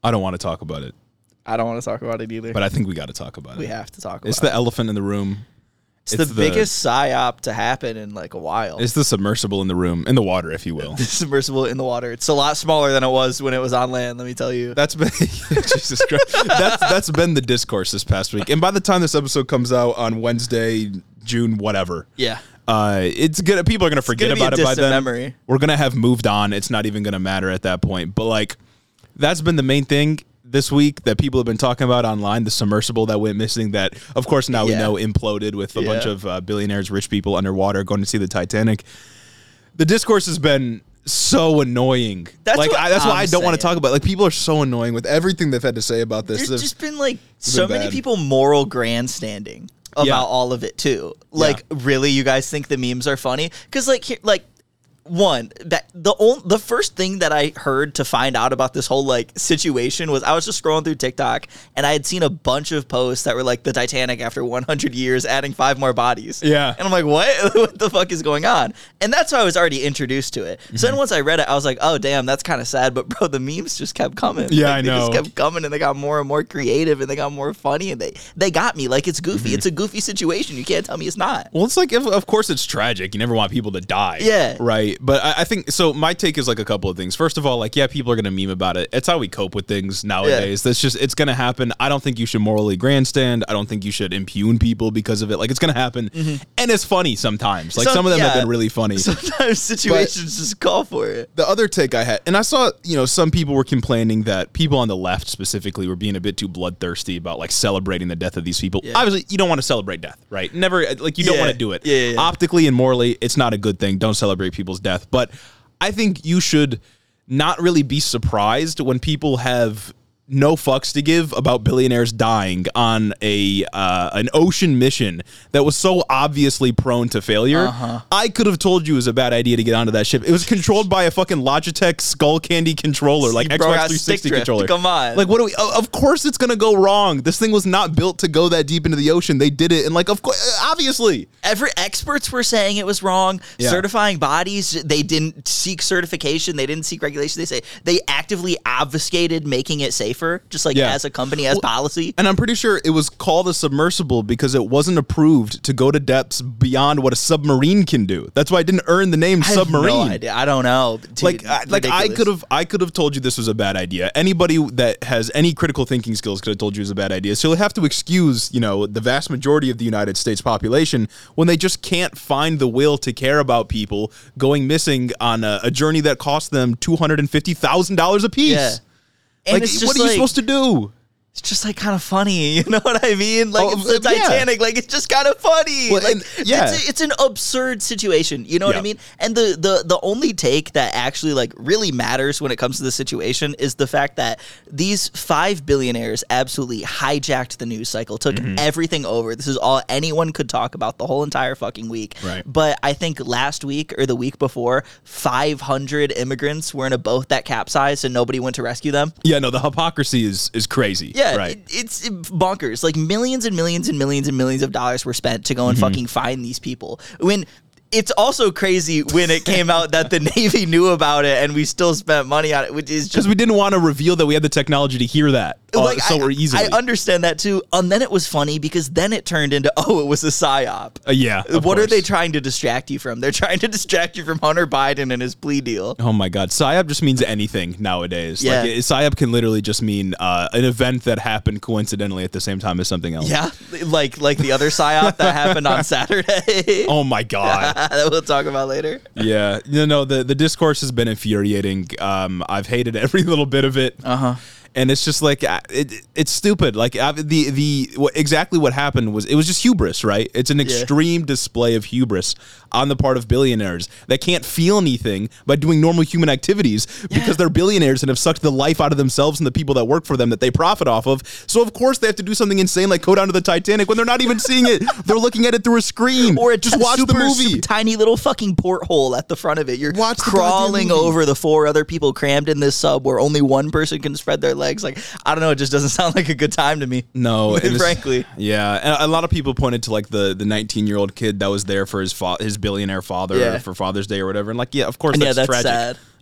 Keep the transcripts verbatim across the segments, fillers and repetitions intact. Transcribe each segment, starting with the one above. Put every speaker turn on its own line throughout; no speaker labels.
I don't want to talk about it.
I don't want to talk about it either.
But I think we got to talk about
we
it.
We have to talk about it.
It's the elephant in the room.
It's, it's the, the biggest psyop to happen in like a while.
It's the submersible in the room, in the water, if you will.
The submersible in the water. It's a lot smaller than it was when it was on land, let me tell you.
That's been Jesus Christ. That's that's been the discourse this past week. And by the time this episode comes out on Wednesday, June whatever.
Yeah.
Uh, it's gonna people are gonna forget
it's
gonna
about
it by then.
Memory.
We're gonna have moved on. It's not even gonna matter at that point. But like, that's been the main thing this week that people have been talking about online. The submersible that went missing. That of course now yeah. we know imploded with a yeah. bunch of uh, billionaires, rich people underwater going to see the Titanic. The discourse has been so annoying. That's like I, that's I'm why I don't saying. want to talk about it. Like people are so annoying with everything they've had to say about this.
There's
They've,
just been like so
been
many people moral grandstanding about yeah. all of it too. Like yeah. really, you guys think the memes are funny? Because like here, like. One, that the only, the first thing that I heard to find out about this whole like situation was I was just scrolling through TikTok and I had seen a bunch of posts that were like the Titanic after one hundred years adding five more bodies.
Yeah.
And I'm like, what? What the fuck is going on? And that's how I was already introduced to it. Mm-hmm. So then once I read it, I was like, oh, damn, that's kind of sad. But bro, the memes just kept coming.
Yeah,
like,
I
they
know.
They just kept coming and they got more and more creative and they got more funny and they, they got me. Like, it's goofy. Mm-hmm. It's a goofy situation. You can't tell me it's not.
Well, it's like, if, of course it's tragic. You never want people to die.
Yeah.
Right. But I, I think... So my take is like a couple of things. First of all, like, yeah, people are going to meme about it. It's how we cope with things nowadays. Yeah. That's just, it's going to happen. I don't think you should morally grandstand. I don't think you should impugn people because of it. Like, it's going to happen. Mm-hmm. And it's funny sometimes. Like, some, some of them yeah, have been really funny.
Sometimes situations but just call for it.
The other take I had, and I saw, you know, some people were complaining that people on the left specifically were being a bit too bloodthirsty about, like, celebrating the death of these people. Yeah. Obviously, you don't want to celebrate death, right? Never, like, you don't
yeah.
want to do it.
Yeah, yeah, yeah.
Optically and morally, it's not a good thing. Don't celebrate people's death. But I think you should not really be surprised when people have no fucks to give about billionaires dying on a uh, an ocean mission that was so obviously prone to failure.
Uh-huh.
I could have told you it was a bad idea to get onto that ship. It was controlled by a fucking Logitech Skull Candy controller, like
Bro,
Xbox three sixty controller.
Come on.
Like, what do we... Of course it's going to go wrong. This thing was not built to go that deep into the ocean. They did it, and like, of course, obviously.
Every experts were saying it was wrong. Yeah. Certifying bodies, they didn't seek certification. They didn't seek regulation. They say they actively obfuscated making it safer, just like yeah. as a company, as well, policy.
And I'm pretty sure it was called a submersible because it wasn't approved to go to depths beyond what a submarine can do. That's why it didn't earn the name
I
submarine.
Have no idea. I don't know. Dude,
like, I, like I could have, I could have told you this was a bad idea. Anybody that has any critical thinking skills could have told you it was a bad idea. So you'll have to excuse, you know, the vast majority of the United States population when they just can't find the will to care about people going missing on a, a journey that cost them two hundred fifty thousand dollars a piece.
Yeah. And
like,
it's just
what are you
like,
supposed to do?
It's just like kind of funny, you know what I mean? Like
oh,
it's the Titanic, yeah. like it's just kind of funny.
Well,
like
and, yeah.
it's, a, it's an absurd situation, you know what
yeah.
I mean? And the, the the only take that actually like really matters when it comes to the situation is the fact that these five billionaires absolutely hijacked the news cycle, took mm-hmm. everything over. This is all anyone could talk about the whole entire fucking week.
Right.
But I think last week or the week before, five hundred immigrants were in a boat that capsized and nobody went to rescue them.
Yeah, no, the hypocrisy is is crazy.
Yeah,
right.
It, it's bonkers. Like millions and millions and millions and millions of dollars were spent to go and mm-hmm. fucking find these people. When it's also crazy when it came out that the Navy knew about it and we still spent money on it, which is just
because we didn't want to reveal that we had the technology to hear that. Like, uh, so
I,
easily.
I understand that too. And then it was funny because then it turned into, oh, it was a psyop.
Uh, yeah.
What
course.
are they trying to distract you from? They're trying to distract you from Hunter Biden and his plea deal.
Oh my God. Psyop just means anything nowadays.
Yeah.
Like, it, psyop can literally just mean uh, an event that happened coincidentally at the same time as something else.
Yeah. Like like the other psyop that happened on Saturday.
Oh my God.
That we'll talk about later.
Yeah. You know, the, the discourse has been infuriating. Um, I've hated every little bit of it.
Uh-huh.
And it's just like it, it's stupid. Like the the what, exactly what happened was it was just hubris, right? It's an extreme yeah. display of hubris on the part of billionaires that can't feel anything by doing normal human activities yeah. because they're billionaires and have sucked the life out of themselves and the people that work for them that they profit off of. So of course they have to do something insane like go down to the Titanic when they're not even seeing it. They're looking at it through a screen.
Or
just watch
super,
the movie.
Super tiny little fucking porthole at the front of it. You're
watch
crawling the over the four other people crammed in this sub where only one person can spread their legs. Like, I don't know, it just doesn't sound like a good time to me.
No,
frankly.
Yeah, and a lot of people pointed to like the the nineteen-year-old kid that was there for his fa- his billionaire father
yeah.
for Father's Day or whatever, and like, yeah, of course
and
that's,
yeah, that's
tragic.
sad.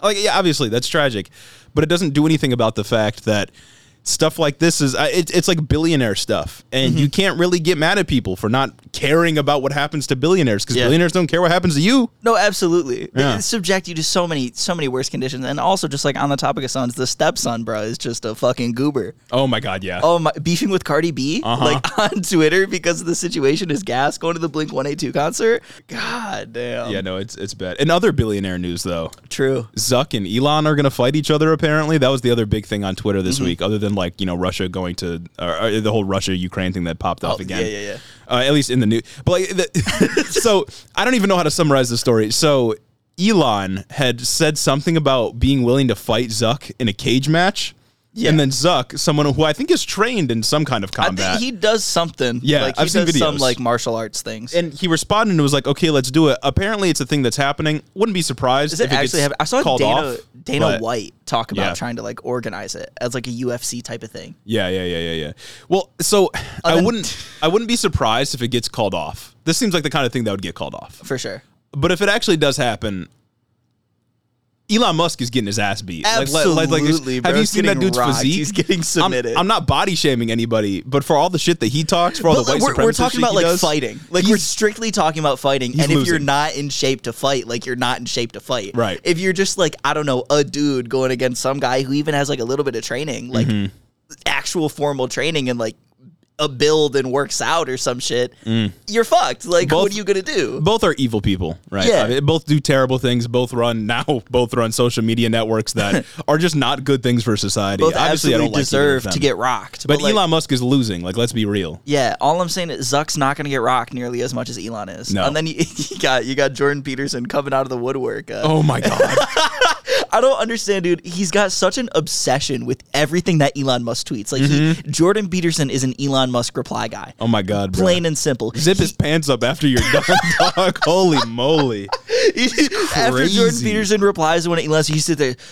Like, yeah, obviously that's tragic, but it doesn't do anything about the fact that stuff like this is uh, it, it's like billionaire stuff, and mm-hmm. you can't really get mad at people for not caring about what happens to billionaires, because yeah. billionaires don't care what happens to you.
No, absolutely.
Yeah.
They subject you to so many so many worse conditions. And also, just like on the topic of sons, the stepson, bro, is just a fucking goober.
Oh my god, yeah.
Oh my, beefing with Cardi B
uh-huh.
like on Twitter because of the situation is gas going to the Blink one eighty-two concert. God damn.
Yeah, no, it's it's bad. In other billionaire news though,
true,
Zuck and Elon are gonna fight each other. Apparently, that was the other big thing on Twitter this mm-hmm. week, other than like, you know, Russia going to uh, the whole Russia Ukraine thing that popped off
oh,
again.
Yeah, yeah, yeah.
Uh, at least in the news. But like, the, so I don't even know how to summarize the story. So Elon had said something about being willing to fight Zuck in a cage match. Yeah. And then Zuck, someone who I think is trained in some kind of combat.
I think he does something.
Yeah,
like, he
I've seen
does
videos.
some like martial arts things.
And he responded and was like, "Okay, let's do it." Apparently, it's a thing that's happening. Wouldn't be surprised
Is it
if it
actually
gets
happen- I saw
called
Dana
off,
Dana
but-
White talk about
yeah.
trying to like organize it as like a U F C type of thing.
Yeah, yeah, yeah, yeah, yeah. Well, so I
then-
wouldn't I wouldn't be surprised if it gets called off. This seems like the kind of thing that would get called off.
For sure.
But if it actually does happen, Elon Musk is getting his ass beat.
Absolutely,
like, like, like,
bro.
Have you seen that dude's
rocked.
physique?
He's getting submitted.
I'm, I'm not body shaming anybody, but for all the shit that he talks, for all
but
the white
we're,
supremacist
we're talking
shit
about
he
like
does,
fighting. Like
he's-
we're strictly talking about fighting.
he's
And if you're
losing.
not in shape to fight, like you're not in shape to fight.
Right.
If you're just like, I don't know, a dude going against some guy who even has like a little bit of training, like
Mm-hmm.
actual formal training and like a build and works out or some shit,
Mm.
you're fucked. Like,
Both-
what are you gonna do?
both are evil people, right?
Yeah.
I mean, both do terrible things. Both run now. Both run social media networks that are just not good things for society.
Both
Obviously, I
absolutely
don't like either of
deserve to
them.
get rocked.
But,
like,
Elon Musk is losing. Like, let's be real.
yeah, all I'm saying is Zuck's not going to get rocked nearly as much as Elon is.
No.
And then you, you got you got Jordan Peterson coming out of the woodwork. Uh,
Oh my god.
I don't understand, dude. He's got such an obsession with everything that Elon Musk tweets. Like, he, Jordan Peterson is an Elon Musk reply guy.
Oh my god, bro.
Plain and simple.
Zip
He-
his pants up after you're done, dog. Holy moly.
After Jordan
crazy.
Peterson replies to one of Elon's, he sit there.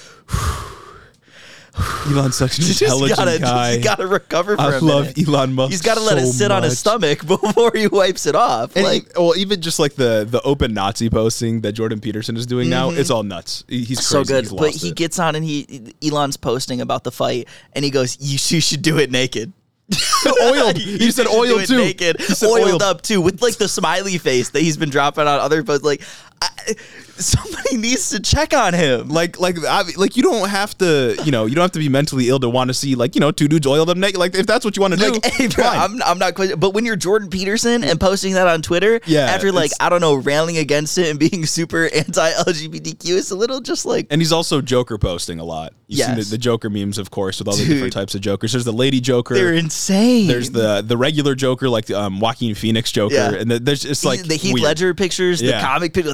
Elon's such an
Just
intelligent
gotta,
guy.
He's got to recover for
I
a
love
minute.
Elon Musk.
He's got to let
so
it sit on his
much.
stomach before he wipes it off.
And
like,
he- well, even just like the the open Nazi posting that Jordan Peterson is doing now, it's all nuts. He- He's
so
crazy.
good.
He's
But
lost
he
it.
gets on and he Elon's posting about the fight, and he goes, "You, you should do it naked."
oiled.
You
He said
should do
oiled
it
too.
Naked,
He said
oiled,
oiled.
up too, with like the smiley face that he's been dropping on other posts. Like, I, somebody needs to check on him.
Like, like, I, like, you don't have to, you know, you don't have to be mentally ill to want to see, like, you know, two dudes oiled up naked. Like, if that's what you want to do,
Like, hey, bro,
fine.
I'm, I'm not quite, but when you're Jordan Peterson and posting that on Twitter,
Yeah,
after like
it's-
I don't know, railing against it and being super anti-L G B T Q, it's a little just like,
And he's also Joker posting a lot. You've seen the,
Yes.
the Joker memes, of course, with all the
Dude.
different types of Jokers. There's the Lady Joker.
they're insane.
There's the the regular Joker, like um, Joaquin Phoenix Joker,
Yeah.
and the, there's it's like
the Heath
weird.
Ledger pictures, the
Yeah.
comic pictures.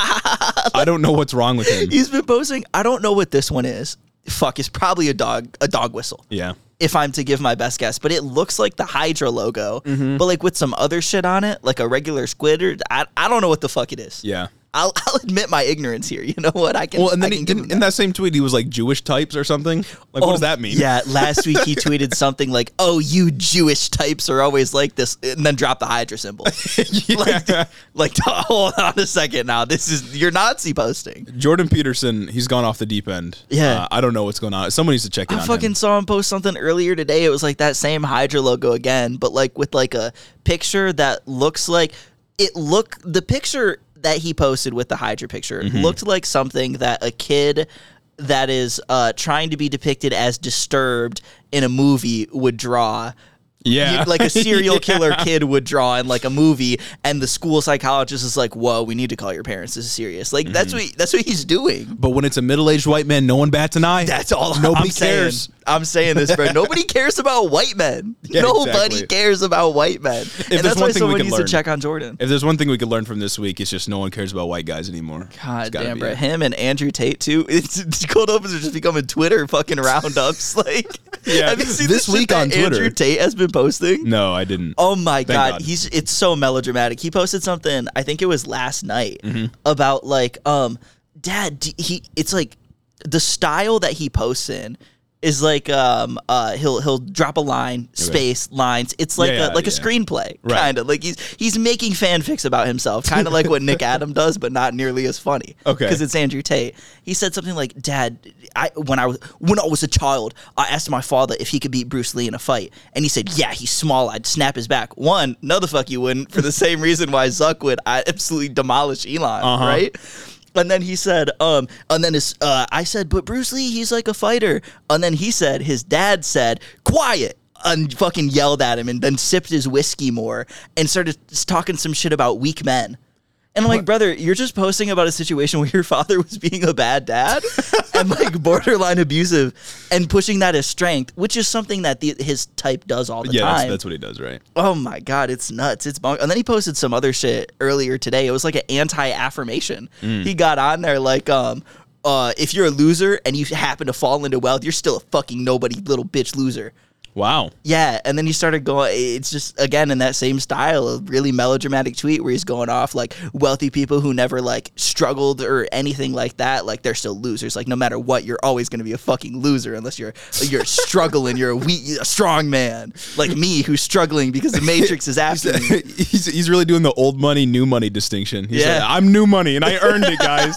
I don't know what's wrong with him.
He's been posting. I don't know what this one is. Fuck, it's probably a dog, a dog whistle.
Yeah.
If I'm to give my best guess, but it looks like the Hydra logo,
Mm-hmm.
but like with some other shit on it, like a regular squid. Or I, I don't know what the fuck it is.
Yeah.
I'll, I'll admit my ignorance here. You know what? I can.
Well, and then
I
he,
can give
didn't,
him
in that same tweet, he was like Jewish types or something. Like, what
Oh,
does that mean?
Yeah, last week he tweeted something like, "Oh, you Jewish types are always like this," and then dropped the Hydra symbol. Like, like, hold on a second now. This is your Nazi posting.
Jordan Peterson, he's gone off the deep end.
Yeah.
Uh, I don't know what's going on. Someone needs to check in
I
on
fucking
him.
saw him post something earlier today. It was like that same Hydra logo again, but like with like a picture that looks like it look the picture that he posted with the Hydra picture
Mm-hmm.
looked like something that a kid that is uh, trying to be depicted as disturbed in a movie would draw.
Yeah.
You- like a serial
Yeah.
killer kid would draw in like a movie, and the school psychologist is like, "Whoa, we need to call your parents. This is serious." Like that's what he, that's what he's doing.
But when it's a middle-aged white man, no one bats an eye.
That's all
Nobody
I'm
cares.
saying. I'm saying this, bro. Nobody cares about white men.
Yeah,
Nobody
exactly.
cares about white men.
there's
and that's
one
why
thing we
someone
can
needs
learn-
to check on Jordan.
If there's one thing we could learn from this week, it's just no one cares about white guys anymore.
God
It's gotta
damn,
be
bro.
it.
Him and Andrew Tate too. It's, it's cold opens are just becoming Twitter fucking roundups. Like,
Yeah,
have you seen
this
the shit
week
that
on Twitter.
Andrew Tate has been posting?
No, I didn't.
Oh my god.
God.
he's it's so melodramatic. He posted something, I think it was last night,
Mm-hmm.
about like, um, Dad, d- he it's like the style that he posts in is like um uh he'll he'll drop a line, space, okay. lines. It's like yeah, a, like yeah. a screenplay, right. kind of like he's he's making fanfics about himself, kind of like what Nick Adam does, but not nearly as funny.
Okay,
because it's Andrew Tate. He said something like, "Dad, I when I was when I was a child, I asked my father if he could beat Bruce Lee in a fight, and he said, yeah, he's small. I'd snap his back. One, no, the fuck you wouldn't. For the same reason why Zuck would, I absolutely demolish Elon, uh-huh. right?" And then he said, um, and then his, uh, I said, but Bruce Lee, he's like a fighter. And then he said, his dad said, quiet, and fucking yelled at him and then sipped his whiskey more and started talking some shit about weak men. And I'm like, brother, you're just posting about a situation where your father was being a bad dad and like borderline abusive and pushing that as strength, which is something that the, his type does all the
yeah,
time.
Yeah, that's, that's what he does, right?
Oh my God, it's nuts. It's bon- And then he posted some other shit earlier today. It was like an anti-affirmation. Mm. He got on there like, um, uh, if you're a loser and you happen to fall into wealth, you're still a fucking nobody little bitch loser.
Wow.
Yeah, and then he started going, it's just, again, in that same style, a really melodramatic tweet where he's going off, like, wealthy people who never, like, struggled or anything like that, like, they're still losers. Like, no matter what, you're always going to be a fucking loser unless you're you're struggling, you're a, weak, a strong man, like me, who's struggling because the Matrix is after me.
He's, he's really doing the old money, new money distinction. He's
yeah.
like, I'm new money, and I earned it, guys.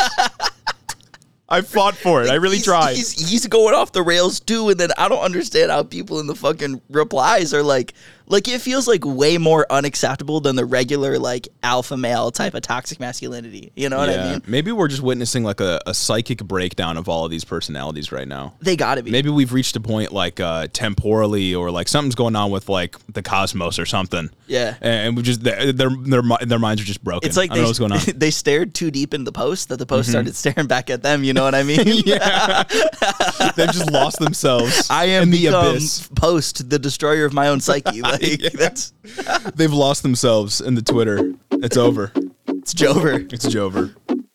I fought for it. I really
he's,
tried.
He's, he's going off the rails too, and then I don't understand how people in the fucking replies are like, like it feels like way more unacceptable than the regular like alpha male type of toxic masculinity. You know what
yeah.
I mean?
Maybe we're just witnessing like a, a psychic breakdown of all of these personalities right now.
They gotta be.
Maybe we've reached a point like uh, temporally, or like something's going on with like the cosmos or something.
Yeah,
and we just their their their, their minds are just broken.
It's like
I
they,
don't know what's going on.
They stared too deep in the post that the post mm-hmm. started staring back at them. You know what I mean?
Yeah, they've just lost themselves.
I am
in the
become
abyss.
Post, the destroyer of my own psyche. Like
yeah.
that's.
They've lost themselves in the Twitter. It's over.
It's Jover.
It's Jover.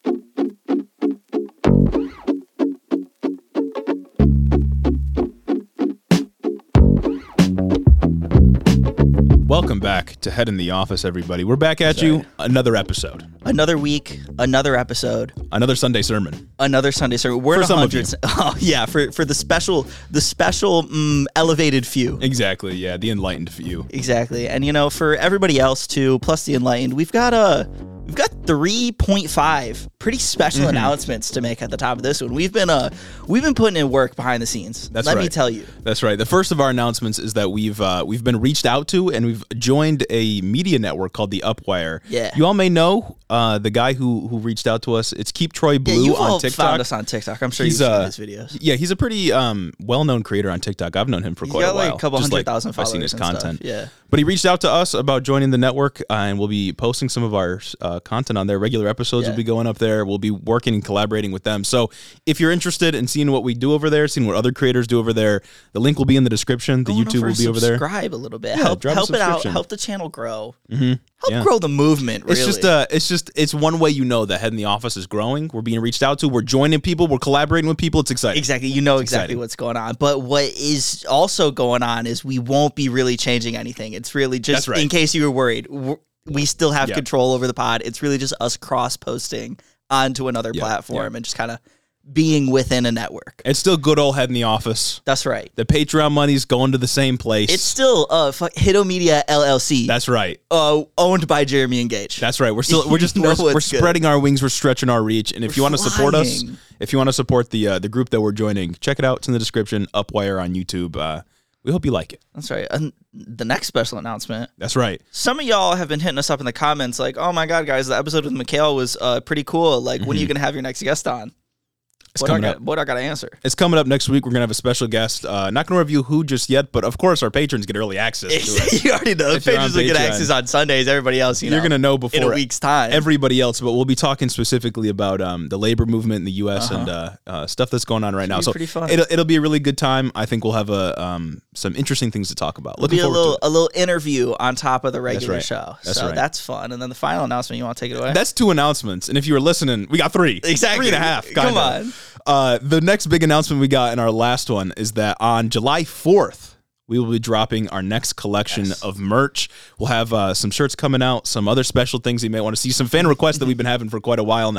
Welcome back to Head in the Office, everybody. We're back at Sorry. you. Another episode.
Another week. Another episode.
Another Sunday sermon.
Another Sunday sermon. We're
for
in
some of you.
Oh yeah, for for the special, the special um, elevated few.
Exactly. Yeah, the enlightened few.
Exactly, and you know, for everybody else too, plus the enlightened, we've got a. We've got three point five pretty special mm-hmm. announcements to make at the top of this one. We've been uh we've been putting in work behind the scenes.
That's
Let
right.
me tell you.
That's right. The first of our announcements is that we've uh, we've been reached out to and we've joined a media network called the Upwire.
Yeah.
You all may know uh, the guy who who reached out to us. It's Keep Troy Blue
yeah, you've
on
all
TikTok.
Found us on TikTok. I'm sure
he's,
you've
uh,
seen his videos.
Yeah, he's a pretty um, well-known creator on TikTok. I've known him for
he's
quite
got
a while.
Like a couple
Just
hundred
like,
thousand followers.
I've seen his
and
content.
Stuff. Yeah.
But he reached out to us about joining the network, uh, and we'll be posting some of our uh, content on there. Regular episodes
Yeah.
will be going up there. We'll be working and collaborating with them. So if you're interested in seeing what we do over there, seeing what other creators do over there, the link will be in the description. The
Going
YouTube will be over there.
Subscribe a little bit.
Yeah,
help
drop a
help it out.
subscription.
Help the channel grow.
Mm-hmm.
Help
Yeah.
grow the movement. Really.
It's just uh, it's just it's one way you know that Head in the Office is growing. We're being reached out to. We're joining people. We're collaborating with people. It's exciting.
Exactly. You know
It's
exactly
exciting.
what's going on. But what is also going on is we won't be really changing anything. It's really just
That's right.
in case you were worried. w- We still have
Yeah.
control over the pod. It's really just us cross posting onto another
Yeah.
platform
Yeah.
and just kind of being within a network.
It's still good old Head in the Office.
That's right.
The Patreon money's going to the same place.
It's still uh fuck, Hito Media L L C.
That's right.
uh owned by Jeremy and Gage.
That's right. We're still we're just
You know
we're, we're
what's good.
spreading our wings. We're stretching our reach. And if
We're
you want to support us,
flying.
if you want to support the uh, the group that we're joining, check it out. It's in the description. Upwire on YouTube. Uh, we hope you like it.
That's right. And the next special announcement.
That's right.
Some of y'all have been hitting us up in the comments like, "Oh my god, guys, the episode with Mikhail was uh, pretty cool. Like, when are you going to have your next guest on?"
It's
What I
coming
got,
up.
what I got to answer.
It's coming up next week. We're gonna have a special guest. Uh, not gonna review who just yet, but of course our patrons get early access to it.
You already know.
If you're on
Patrons will get
Patreon.
access on Sundays. Everybody else, you know,
You're gonna know before
in a week's time.
everybody else. But we'll be talking specifically about um, the labor movement in the U S
Uh-huh.
and uh, uh, stuff that's going on right
Should
now.
be
So
pretty fun.
it'll it'll be a really good time. I think we'll have a um, some interesting things to talk about. Looking
be a
forward
little
to it.
a little interview on top of the regular
right.
show.
That's
so
right.
that's fun. And then the final announcement, you want to take it away?
That's two announcements. And if you were listening, we got three.
Exactly.
Three and a half.
Come
kinda.
on.
Uh, the next big announcement we got in our last one is that on July fourth, we will be dropping our next collection
Yes.
of merch. We'll have uh, some shirts coming out, some other special things you may want to see, some fan requests that we've been having for quite a while now.
You know,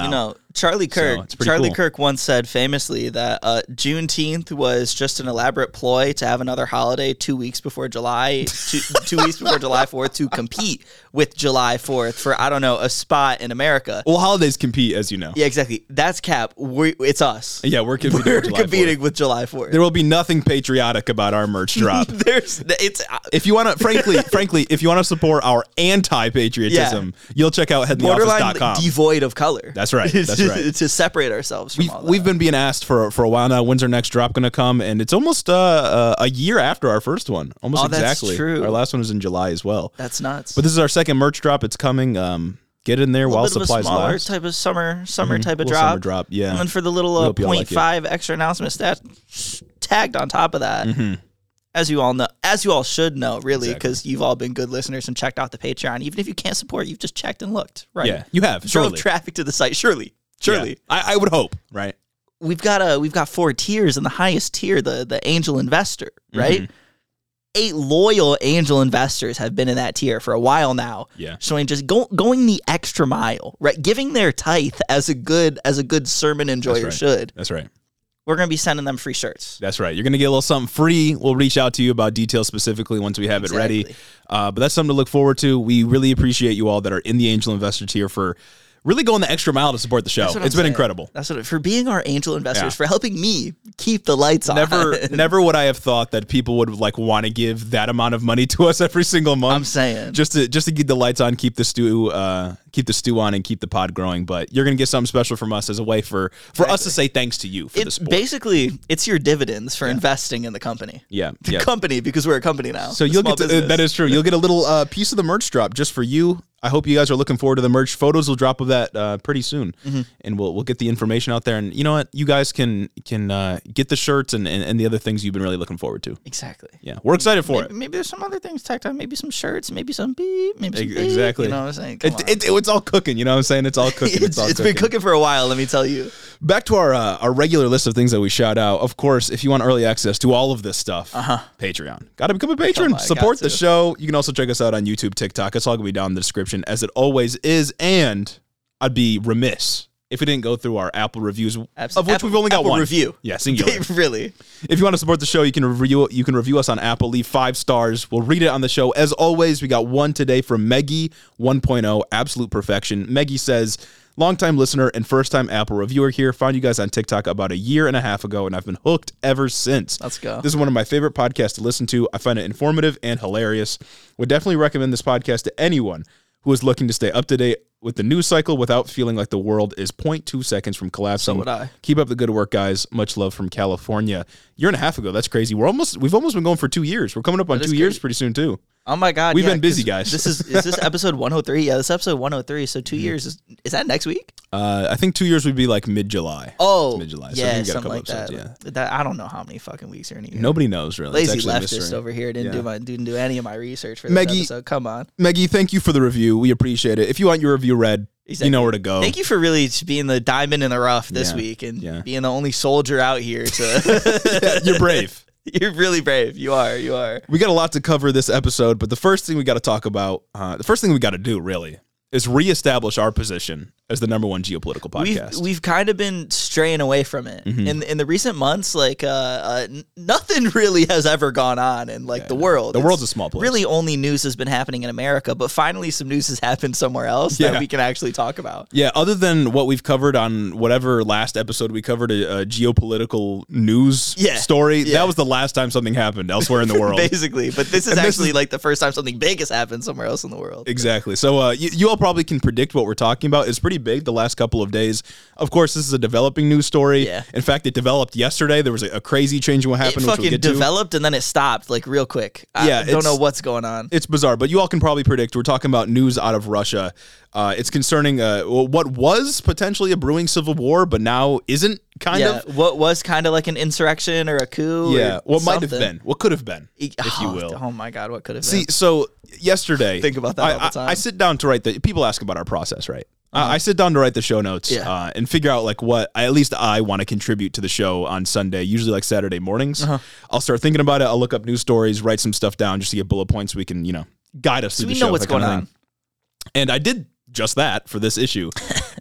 Charlie Kirk.
So
Charlie
cool.
Kirk once said famously that uh, Juneteenth was just an elaborate ploy to have another holiday two weeks before July, two, two weeks before July fourth to compete with July fourth for, I don't know, a spot in America.
Well, holidays compete, as you know.
Yeah, exactly. That's cap. We, it's us.
Yeah, we're competing,
we're
with, July
competing
fourth.
with July fourth.
There will be nothing patriotic about our merch drop.
There's it's uh,
if you want to, frankly, frankly, if you want to support our anti-patriotism, yeah. you'll check out head in the office dot com.
Borderline devoid of color.
That's right. That's right.
To separate ourselves from
we've,
all that.
We've been being asked for for a while now. When's our next drop going to come? And it's almost uh, uh, a year after our first one. Almost
oh, that's
exactly.
True.
Our last one was in July as well.
That's nuts.
But this is our second merch drop. It's coming. Um, get in there while supplies last.
Type of summer, summer
mm-hmm.
type of
little
drop.
Summer drop. Yeah.
And then for the little uh, point like five extra announcements that tagged on top of that.
Mm-hmm.
As you all know, as you all should know, really, because exactly. you've all been good listeners and checked out the Patreon. Even if you can't support, you've just checked and looked, right?
Yeah, you have.
Drove
surely.
traffic to the site, surely, surely.
Yeah. I, I would hope, right?
We've got a we've got four tiers, and the highest tier, the the angel investor, right? Mm-hmm. Eight loyal angel investors have been in that tier for a while now.
Yeah,
showing just go, going the extra mile, right? Giving their tithe as a good as a good sermon enjoyer
right.
should.
That's right.
We're going to be sending them free shirts.
That's right. You're going to get a little something free. We'll reach out to you about details specifically once we have
exactly.
it ready. Uh, but that's something to look forward to. We really appreciate you all that are in the Angel Investor tier for really going the extra mile to support the show. It's I'm been
saying.
incredible.
That's what for being our angel investors, yeah. for helping me keep the lights on.
Never, never would I have thought that people would like want to give that amount of money to us every single month.
I'm saying
just to just to keep the lights on, keep the stew, uh, keep the stew on, and keep the pod growing. But you're gonna get something special from us as a way for for exactly. us to say thanks to you for
it,
the support.
Basically, it's your dividends for
yeah.
investing in the company.
Yeah,
the
yeah.
company because we're a company now.
So you'll get to, uh, that is true. You'll get a little uh, piece of the merch drop just for you. I hope you guys are looking forward to the merch. Photos will drop of that uh, pretty soon, mm-hmm. and we'll we'll get the information out there. And you know what? You guys can can uh, get the shirts and, and, and the other things you've been really looking forward to.
Exactly.
Yeah, we're excited for
maybe,
it.
Maybe there's some other things tacked on. Maybe some shirts. Maybe some beep. Maybe some beep.
Exactly.
You know what I'm saying? Come
it,
on.
It, it, it's all cooking. You know what I'm saying? It's all cooking.
it's
it's all
it's
cooking.
been cooking for a while. Let me tell you.
Back to our uh, our regular list of things that we shout out. Of course, if you want early access to all of this stuff,
uh-huh.
Patreon. Got to become a patron.
On,
Support the show. You can also check us out on YouTube, TikTok. It's all going to be down in the description, as it always is. And I'd be remiss if we didn't go through our Apple reviews,
Absol-
of which
Apple,
we've only got
Apple
one.
review.
Yeah, singular.
Really.
If you want to support the show, you can review you can review us on Apple. Leave five stars. We'll read it on the show. As always, we got one today from Meggie one point oh, Absolute Perfection. Meggie says, longtime listener and first-time Apple reviewer here. Found you guys on TikTok about a year and a half ago, and I've been hooked ever since.
Let's go.
This is one of my favorite podcasts to listen to. I find it informative and hilarious. Would definitely recommend this podcast to anyone who is looking to stay up to date with the news cycle without feeling like the world is zero point two seconds from collapsing.
So would I.
Keep up the good work, guys. Much love from California. Year and a half ago. That's crazy. We're almost we've almost been going for two years. We're coming up on
that
two years pretty soon too.
Oh my God.
We've
yeah,
been busy, guys.
This is is this episode one oh three? Yeah, this is episode one oh three. So two mm-hmm. years is is that next week?
Uh, I think two years would be like mid-July.
Oh,
mid-July.
So yeah,
so
something like
episodes,
that.
Yeah.
that. I don't know how many fucking weeks are in a year.
Nobody knows really.
Lazy leftist over here didn't
yeah.
do my didn't do any of my research for this
Meggie,
episode. Come on,
Meggie. Thank you for the review. We appreciate it. If you want your review read, exactly. you know where to go.
Thank you for really being the diamond in the rough this
yeah.
week and
yeah.
being the only soldier out here to.
yeah, you're brave.
You're really brave. You are. You are.
We got a lot to cover this episode, but the first thing we got to talk about, uh, the first thing we got to do, really, is reestablish our position as the number one geopolitical podcast.
We've, we've kind of been straying away from it. Mm-hmm. In in the recent months, like uh, uh, n- nothing really has ever gone on in like yeah, the world.
The
it's
world's a small place.
Really, only news has been happening in America, but finally, some news has happened somewhere else yeah. that we can actually talk about.
Yeah, other than what we've covered on whatever last episode we covered, a, a geopolitical news
yeah.
story.
Yeah.
That was the last time something happened elsewhere in the world,
basically. But this is and actually
this is,
like the first time something big has happened somewhere else in the world.
Exactly. So uh, you, you all probably can predict what we're talking about. It's pretty big the last couple of days. Of course, this is a developing news story.
Yeah.
In fact, it developed yesterday. There was a, a crazy change in what happened.
It fucking
which we'll get
developed
to.
and then it stopped like real quick.
Yeah,
I don't know what's going on.
It's bizarre, but you all can probably predict. We're talking about news out of Russia. Uh, it's concerning uh, what was potentially a brewing civil war, but now isn't. Kind
yeah,
of.
What was kind of like an insurrection or a coup.
Yeah.
Or
what
something.
might have been. What could have been, if
oh,
you will.
Oh my God, what could have
See,
been? See,
so yesterday.
Think about that
I,
all the time. I,
I sit down to write the. People ask about our process, right? Uh-huh. I sit down to write the show notes
yeah.
uh, and figure out like what I, at least I want to contribute to the show on Sunday, usually like Saturday mornings. Uh-huh. I'll start thinking about it. I'll look up news stories, write some stuff down just to get bullet points so we can, you know, guide us
so
through
we
the
know
show.
what's going on.
And I did just that for this issue.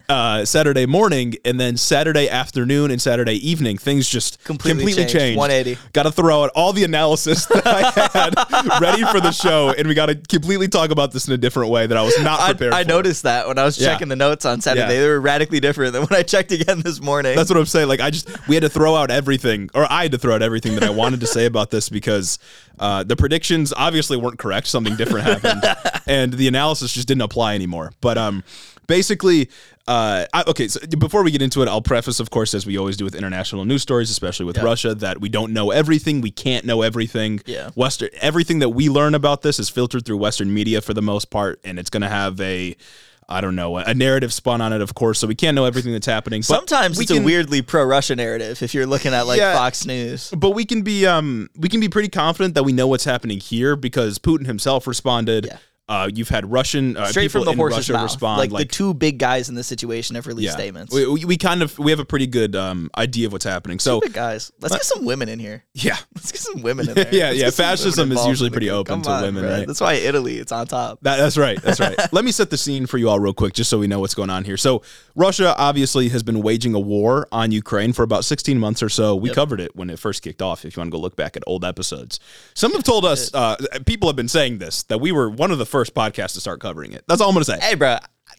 uh, Saturday morning, and then Saturday afternoon and Saturday evening, things just
Completely
completely,
changed.
changed.
one eighty.
Got to throw out all the analysis that I had ready for the show, and we got to completely talk about this in a different way that I was not prepared
I, I
for.
noticed that when I was
Yeah.
checking the notes on Saturday.
Yeah.
They were radically different than when I checked again this morning.
That's what I'm saying. Like, I just, we had to throw out everything, or I had to throw out everything that I wanted to say about this because uh, the predictions obviously weren't correct. Something different happened, and the analysis just didn't apply anymore. But um, basically, uh, I, okay, so before we get into it, I'll preface, of course, as we always do with international news stories, especially with
Yeah.
Russia, that we don't know everything. We can't know everything.
Yeah.
Western, everything that we learn about this is filtered through Western media for the most part, and it's going to have a, I don't know, a narrative spun on it, of course, so we can't know everything that's happening. But
Sometimes
we
it's
can,
a weirdly pro-Russia narrative if you're looking at like
Yeah.
Fox News.
but we can be um we can be pretty confident that we know what's happening here because Putin himself responded.
Yeah.
Uh, you've had Russian uh,
Straight
people
from the
in
horse's
Russia
mouth.
respond.
Like,
Like,
the two big guys in this situation have released
yeah.
statements.
We, we, we kind of we have a pretty good um idea of what's happening. So
Two big guys. Let's get some women in here.
yeah.
Let's get some women in there.
Yeah,
Let's
yeah,
get some women
fascism is
involved
usually
in the
pretty
group.
open
Come
to
on,
women,
bro.
right?
That's why Italy, it's on top.
That, that's right. That's right. Let me set the scene for you all real quick, just so we know what's going on here. So, Russia obviously has been waging a war on Ukraine for about sixteen months or so. We
Yep.
covered it when it first kicked off. If you want to go look back at old episodes, some have told us, uh, people have been saying this, that we were one of the first podcasts to start covering it. That's all I'm going to say.
Hey, bro.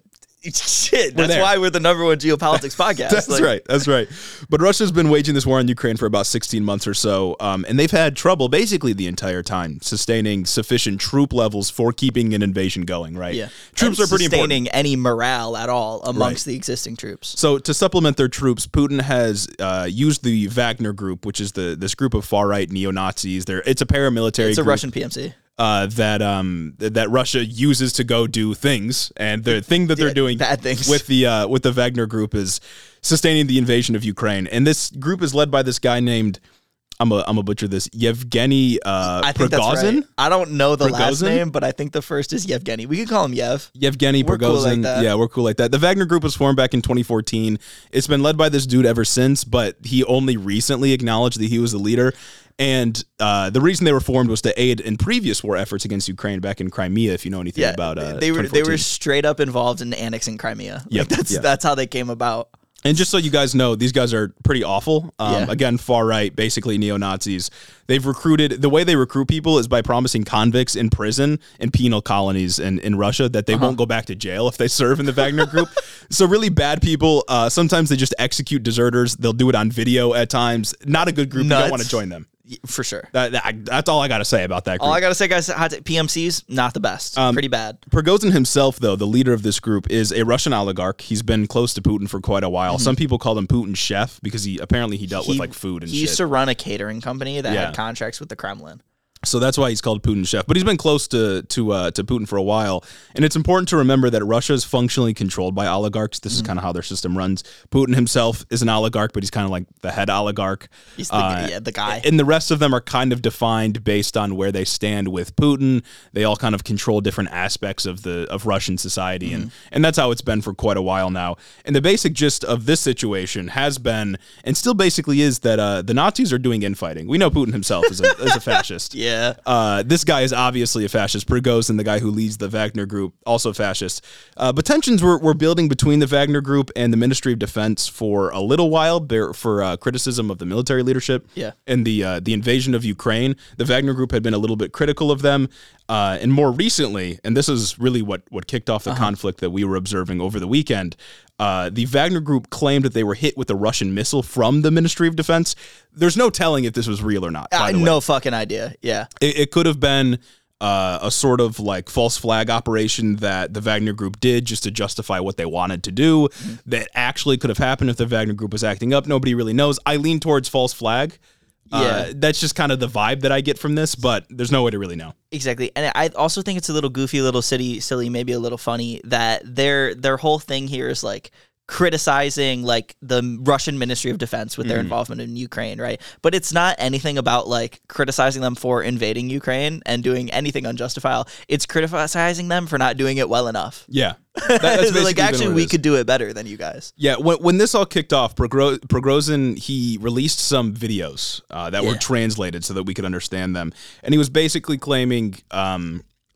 Shit, that's
there.
why we're the number one geopolitics podcast.
That's
Like,
right. That's right. But Russia's been waging this war on Ukraine for about sixteen months or so, um, and they've had trouble basically the entire time sustaining sufficient troop levels for keeping an invasion going. Right?
Yeah.
Troops
And
are pretty important.
sustaining any morale at all amongst
Right.
the existing troops.
So to supplement their troops, Putin has uh, used the Wagner Group, which is the this group of far right neo Nazis. They're it's a paramilitary.
It's a
group,
Russian P M C.
uh, that um th- that Russia uses to go do things, and the thing that they're
Yeah,
doing
bad things.
with the uh, with the Wagner Group is sustaining the invasion of Ukraine. And this group is led by this guy named I'm a I'm a butcher this Yevgeny uh,
I think
Prigozhin.
that's right. I don't know the last
Prigozhin?
name, but I think the first is Yevgeny. We can call him Yev.
Yevgeny
We're
Prigozhin.
cool like that.
Yeah, we're cool like that. The Wagner Group was formed back in twenty fourteen. It's been led by this dude ever since, but he only recently acknowledged that he was the leader. And uh, the reason they were formed was to aid in previous war efforts against Ukraine back in Crimea. If you know anything
Yeah,
about uh,
they were they
twenty fourteen.
were straight up involved in annexing Crimea.
Yep,
Like that's
yeah.
that's how they came about.
And just so you guys know, these guys are pretty awful. Um,
Yeah.
Again, far right, basically neo-Nazis. They've recruited, the way they recruit people is by promising convicts in prison and penal colonies in, in Russia that they won't go back to jail if they serve in the Wagner Group. So really bad people. Uh, sometimes they just execute deserters. They'll do it on video at times. Not a good group. You
Nuts.
don't want to join them.
Y- For sure.
That, that- that's all I got to say about that group.
All I gotta say, guys, hot t- P M Cs not the best.
Um,
Pretty bad.
Prigozhin himself, though, the leader of this group, is a Russian oligarch. He's been close to Putin for quite a while. Some people called him Putin's chef because he apparently he dealt with like food and
he
shit.
used to run a catering company that
Yeah.
had contracts with the Kremlin.
So that's why he's called Putin's chef. But he's been close to to uh, to Putin for a while. And it's important to remember that Russia is functionally controlled by oligarchs. This is kind of how their system runs. Putin himself is an oligarch, but he's kind of like the head oligarch.
He's the,
Uh,
yeah, the guy.
And the rest of them are kind of defined based on where they stand with Putin. They all kind of control different aspects of the of Russian society, and and that's how it's been for quite a while now. And the basic gist of this situation has been, and still basically is, that uh, the Nazis are doing infighting. We know Putin himself is a, is a fascist.
yeah.
Uh, this guy is obviously a fascist. Prigozhin, the guy who leads the Wagner Group, also fascist. Uh, but tensions were, were building between the Wagner Group and the Ministry of Defense for a little while there, for uh, criticism of the military leadership.
Yeah.
And the uh, the invasion of Ukraine. The Wagner Group had been a little bit critical of them. Uh, and more recently, and this is really what, what kicked off the
Uh-huh.
conflict that we were observing over the weekend, uh, the Wagner Group claimed that they were hit with a Russian missile from the Ministry of Defense. There's no telling if this was real or not, by
Uh,
the way.
no fucking idea. Yeah.
It, it could have been uh, a sort of like false flag operation that the Wagner Group did just to justify what they wanted to do.
Mm-hmm.
That actually could have happened if the Wagner Group was acting up. Nobody really knows. I lean towards false flag. Uh,
Yeah.
that's just kind of the vibe that I get from this, but there's no way to really know.
Exactly. And I also think it's a little goofy, a little silly, silly, maybe a little funny that their their whole thing here is like criticizing like the Russian Ministry of Defense with their
Mm.
involvement in Ukraine, right? But it's not anything about like criticizing them for invading Ukraine and doing anything unjustifiable. It's criticizing them for not doing it well enough.
Yeah. That- that's basically
like
been
actually
what it
we
is.
could do it better than you guys.
Yeah, when, when this all kicked off, Prigro- Prigozhin, he released some videos uh, that were
Yeah.
translated so that we could understand them. And he was basically claiming um,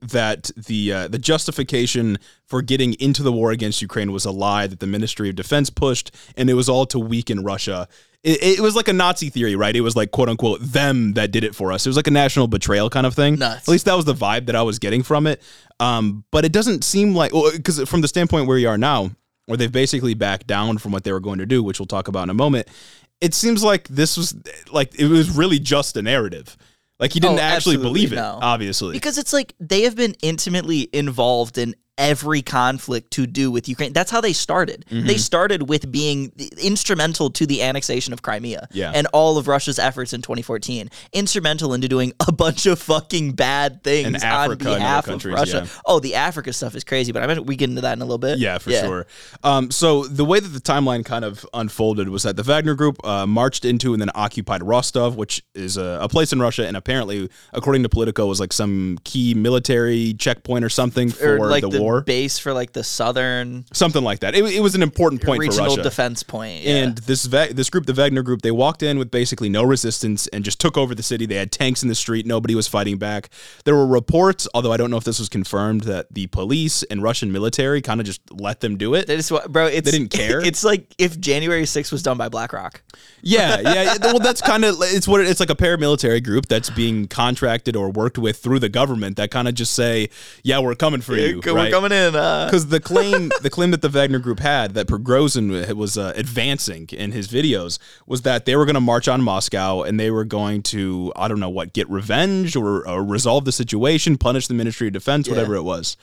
that the uh, the justification for getting into the war against Ukraine was a lie that the Ministry of Defense pushed, and it was all to weaken Russia. It, it was like a Nazi theory, right? It was like, quote unquote, them that did it for us. It was like a national betrayal kind of thing.
Nuts.
At least that was the vibe that I was getting from it. Um, but it doesn't seem like, well, because from the standpoint where you are now, where they've basically backed down from what they were going to do, which we'll talk about in a moment, it seems like this was like, it was really just a narrative. Like he didn't
Oh,
actually believe it,
no.
obviously.
Because it's like they have been intimately involved in every conflict to do with Ukraine. That's how they started. Mm-hmm. They started with being instrumental to the annexation of Crimea
yeah.
and all of Russia's efforts in twenty fourteen. Instrumental into doing a bunch of fucking bad things
in Africa
on behalf
and
of Russia.
Yeah.
Oh, the Africa stuff is crazy, but I mean, we get into that in a little bit.
Yeah, for yeah. sure. Um, so the way that the timeline kind of unfolded was that the Wagner Group uh, marched into and then occupied Rostov, which is a, a place in Russia, and apparently, according to Politico, was like some key military checkpoint or something for
or like
the,
the
war.
base for like the southern
something like that. It, it was an important point for
regional
Russia.
defense point. Yeah.
And this Va- this group, the Wagner Group, they walked in with basically no resistance and just took over the city. They had tanks in the street. Nobody was fighting back. There were reports, although I don't know if this was confirmed, that the police and Russian military kind of just let them do it.
They just, bro, it's,
they didn't care.
It's like if January sixth was done by BlackRock.
Yeah, yeah. Well, that's kind of it's what it, it's like a paramilitary group that's being contracted or worked with through the government that kind of just say, "Yeah, we're coming for you,
we're
right?
coming in."
Because
uh.
the claim, the claim that the Wagner Group had that Prigozhin was uh, advancing in his videos was that they were going to march on Moscow and they were going to, I don't know what, get revenge or, or resolve the situation, punish the Ministry of Defense,
yeah.
whatever it was.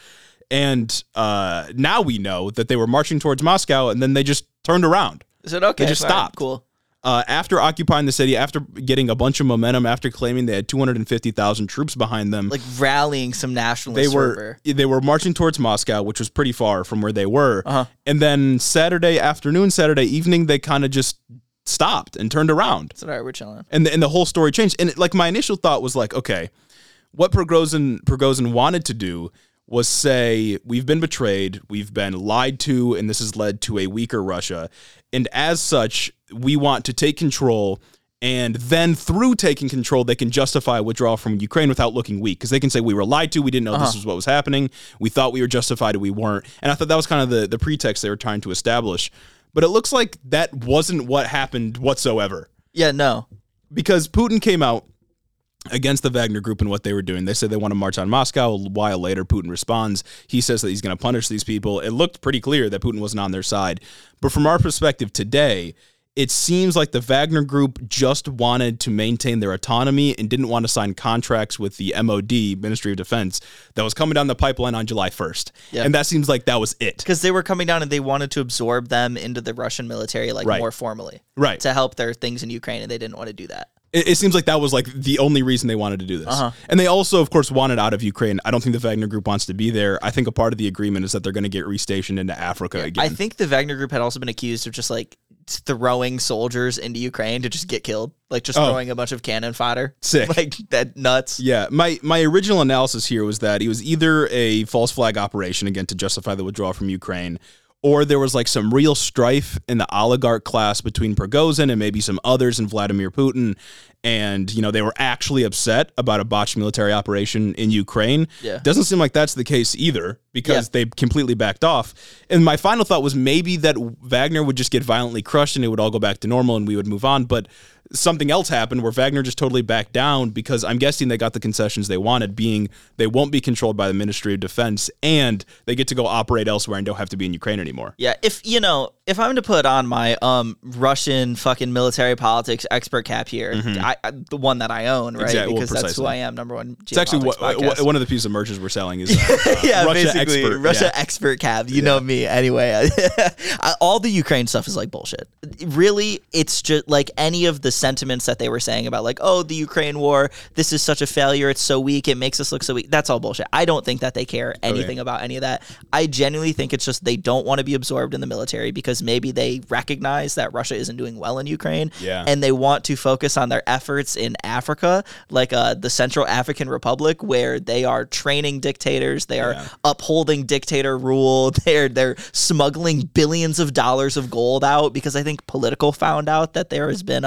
And uh, now we know that they were marching towards Moscow and then they just turned around.
I said, okay,
they just stopped.
Right, cool.
Uh, after occupying the city, after getting a bunch of momentum, after claiming they had two hundred fifty thousand troops behind them,
like rallying some nationalist
they were
fervor.
they were marching towards Moscow, which was pretty far from where they were.
Uh-huh.
And then Saturday afternoon, Saturday evening, they kind of just stopped and turned around.
So all right, we're chilling.
And the, and the whole story changed. And it, like my initial thought was like, okay, what Prigozhin Prigozhin wanted to do was say, we've been betrayed, we've been lied to, and this has led to a weaker Russia. And as such, we want to take control, and then through taking control, they can justify withdrawal from Ukraine without looking weak. Because they can say, we were lied to, we didn't know uh-huh. this was what was happening, we thought we were justified, and we weren't. And I thought that was kind of the, the pretext they were trying to establish. But it looks like that wasn't what happened whatsoever.
Yeah, no.
Because Putin came out against the Wagner Group and what they were doing. They said they want to march on Moscow. A while later, Putin responds. He says that he's going to punish these people. It looked pretty clear that Putin wasn't on their side. But from our perspective today, it seems like the Wagner Group just wanted to maintain their autonomy and didn't want to sign contracts with the M O D, Ministry of Defense, that was coming down the pipeline on July first. Yep. And that seems like that was it.
Because they were coming down and they wanted to absorb them into the Russian military like
right.
more formally.
Right.
To help their things in Ukraine, and they didn't want to do that.
It, it seems like that was like the only reason they wanted to do this.
Uh-huh.
And they also, of course, wanted out of Ukraine. I don't think the Wagner Group wants to be there. I think a part of the agreement is that they're going to get restationed into Africa
yeah,
again.
I think the Wagner Group had also been accused of just like throwing soldiers into Ukraine to just get killed, like just oh. throwing a bunch of cannon fodder.
Sick.
Like that nuts.
Yeah. My my original analysis here was that it was either a false flag operation, again, to justify the withdrawal from Ukraine, or there was like some real strife in the oligarch class between Prigozhin and maybe some others and Vladimir Putin. And, you know, they were actually upset about a botched military operation in Ukraine.
Yeah.
Doesn't seem like that's the case either, because yeah. they completely backed off. And my final thought was maybe that Wagner would just get violently crushed and it would all go back to normal and we would move on. But something else happened where Wagner just totally backed down, because I'm guessing they got the concessions they wanted, being they won't be controlled by the Ministry of Defense and they get to go operate elsewhere and don't have to be in Ukraine anymore.
Yeah, if, you know, if I'm to put on my um Russian fucking military politics expert cap here, mm-hmm. I, I, the one that I own, right?
Exactly.
Because
well,
that's who I am, number one.
It's actually what, what, one of the pieces of merches we're selling is uh, uh,
yeah,
Russia
basically,
expert.
Russia
yeah.
expert cap. You
yeah.
know me anyway. I, all the Ukraine stuff is like bullshit. Really, it's just like any of the sentiments that they were saying about like, oh, the Ukraine war, this is such a failure, it's so weak, it makes us look so weak. That's all bullshit. I don't think that they care anything okay. about any of that. I genuinely think it's just they don't want to be absorbed in the military because maybe they recognize that Russia isn't doing well in Ukraine,
yeah.
and they want to focus on their efforts in Africa, like uh, the Central African Republic, where they are training dictators, they are yeah. upholding dictator rule, they're they're smuggling billions of dollars of gold out, because I think Politico found out that there has been um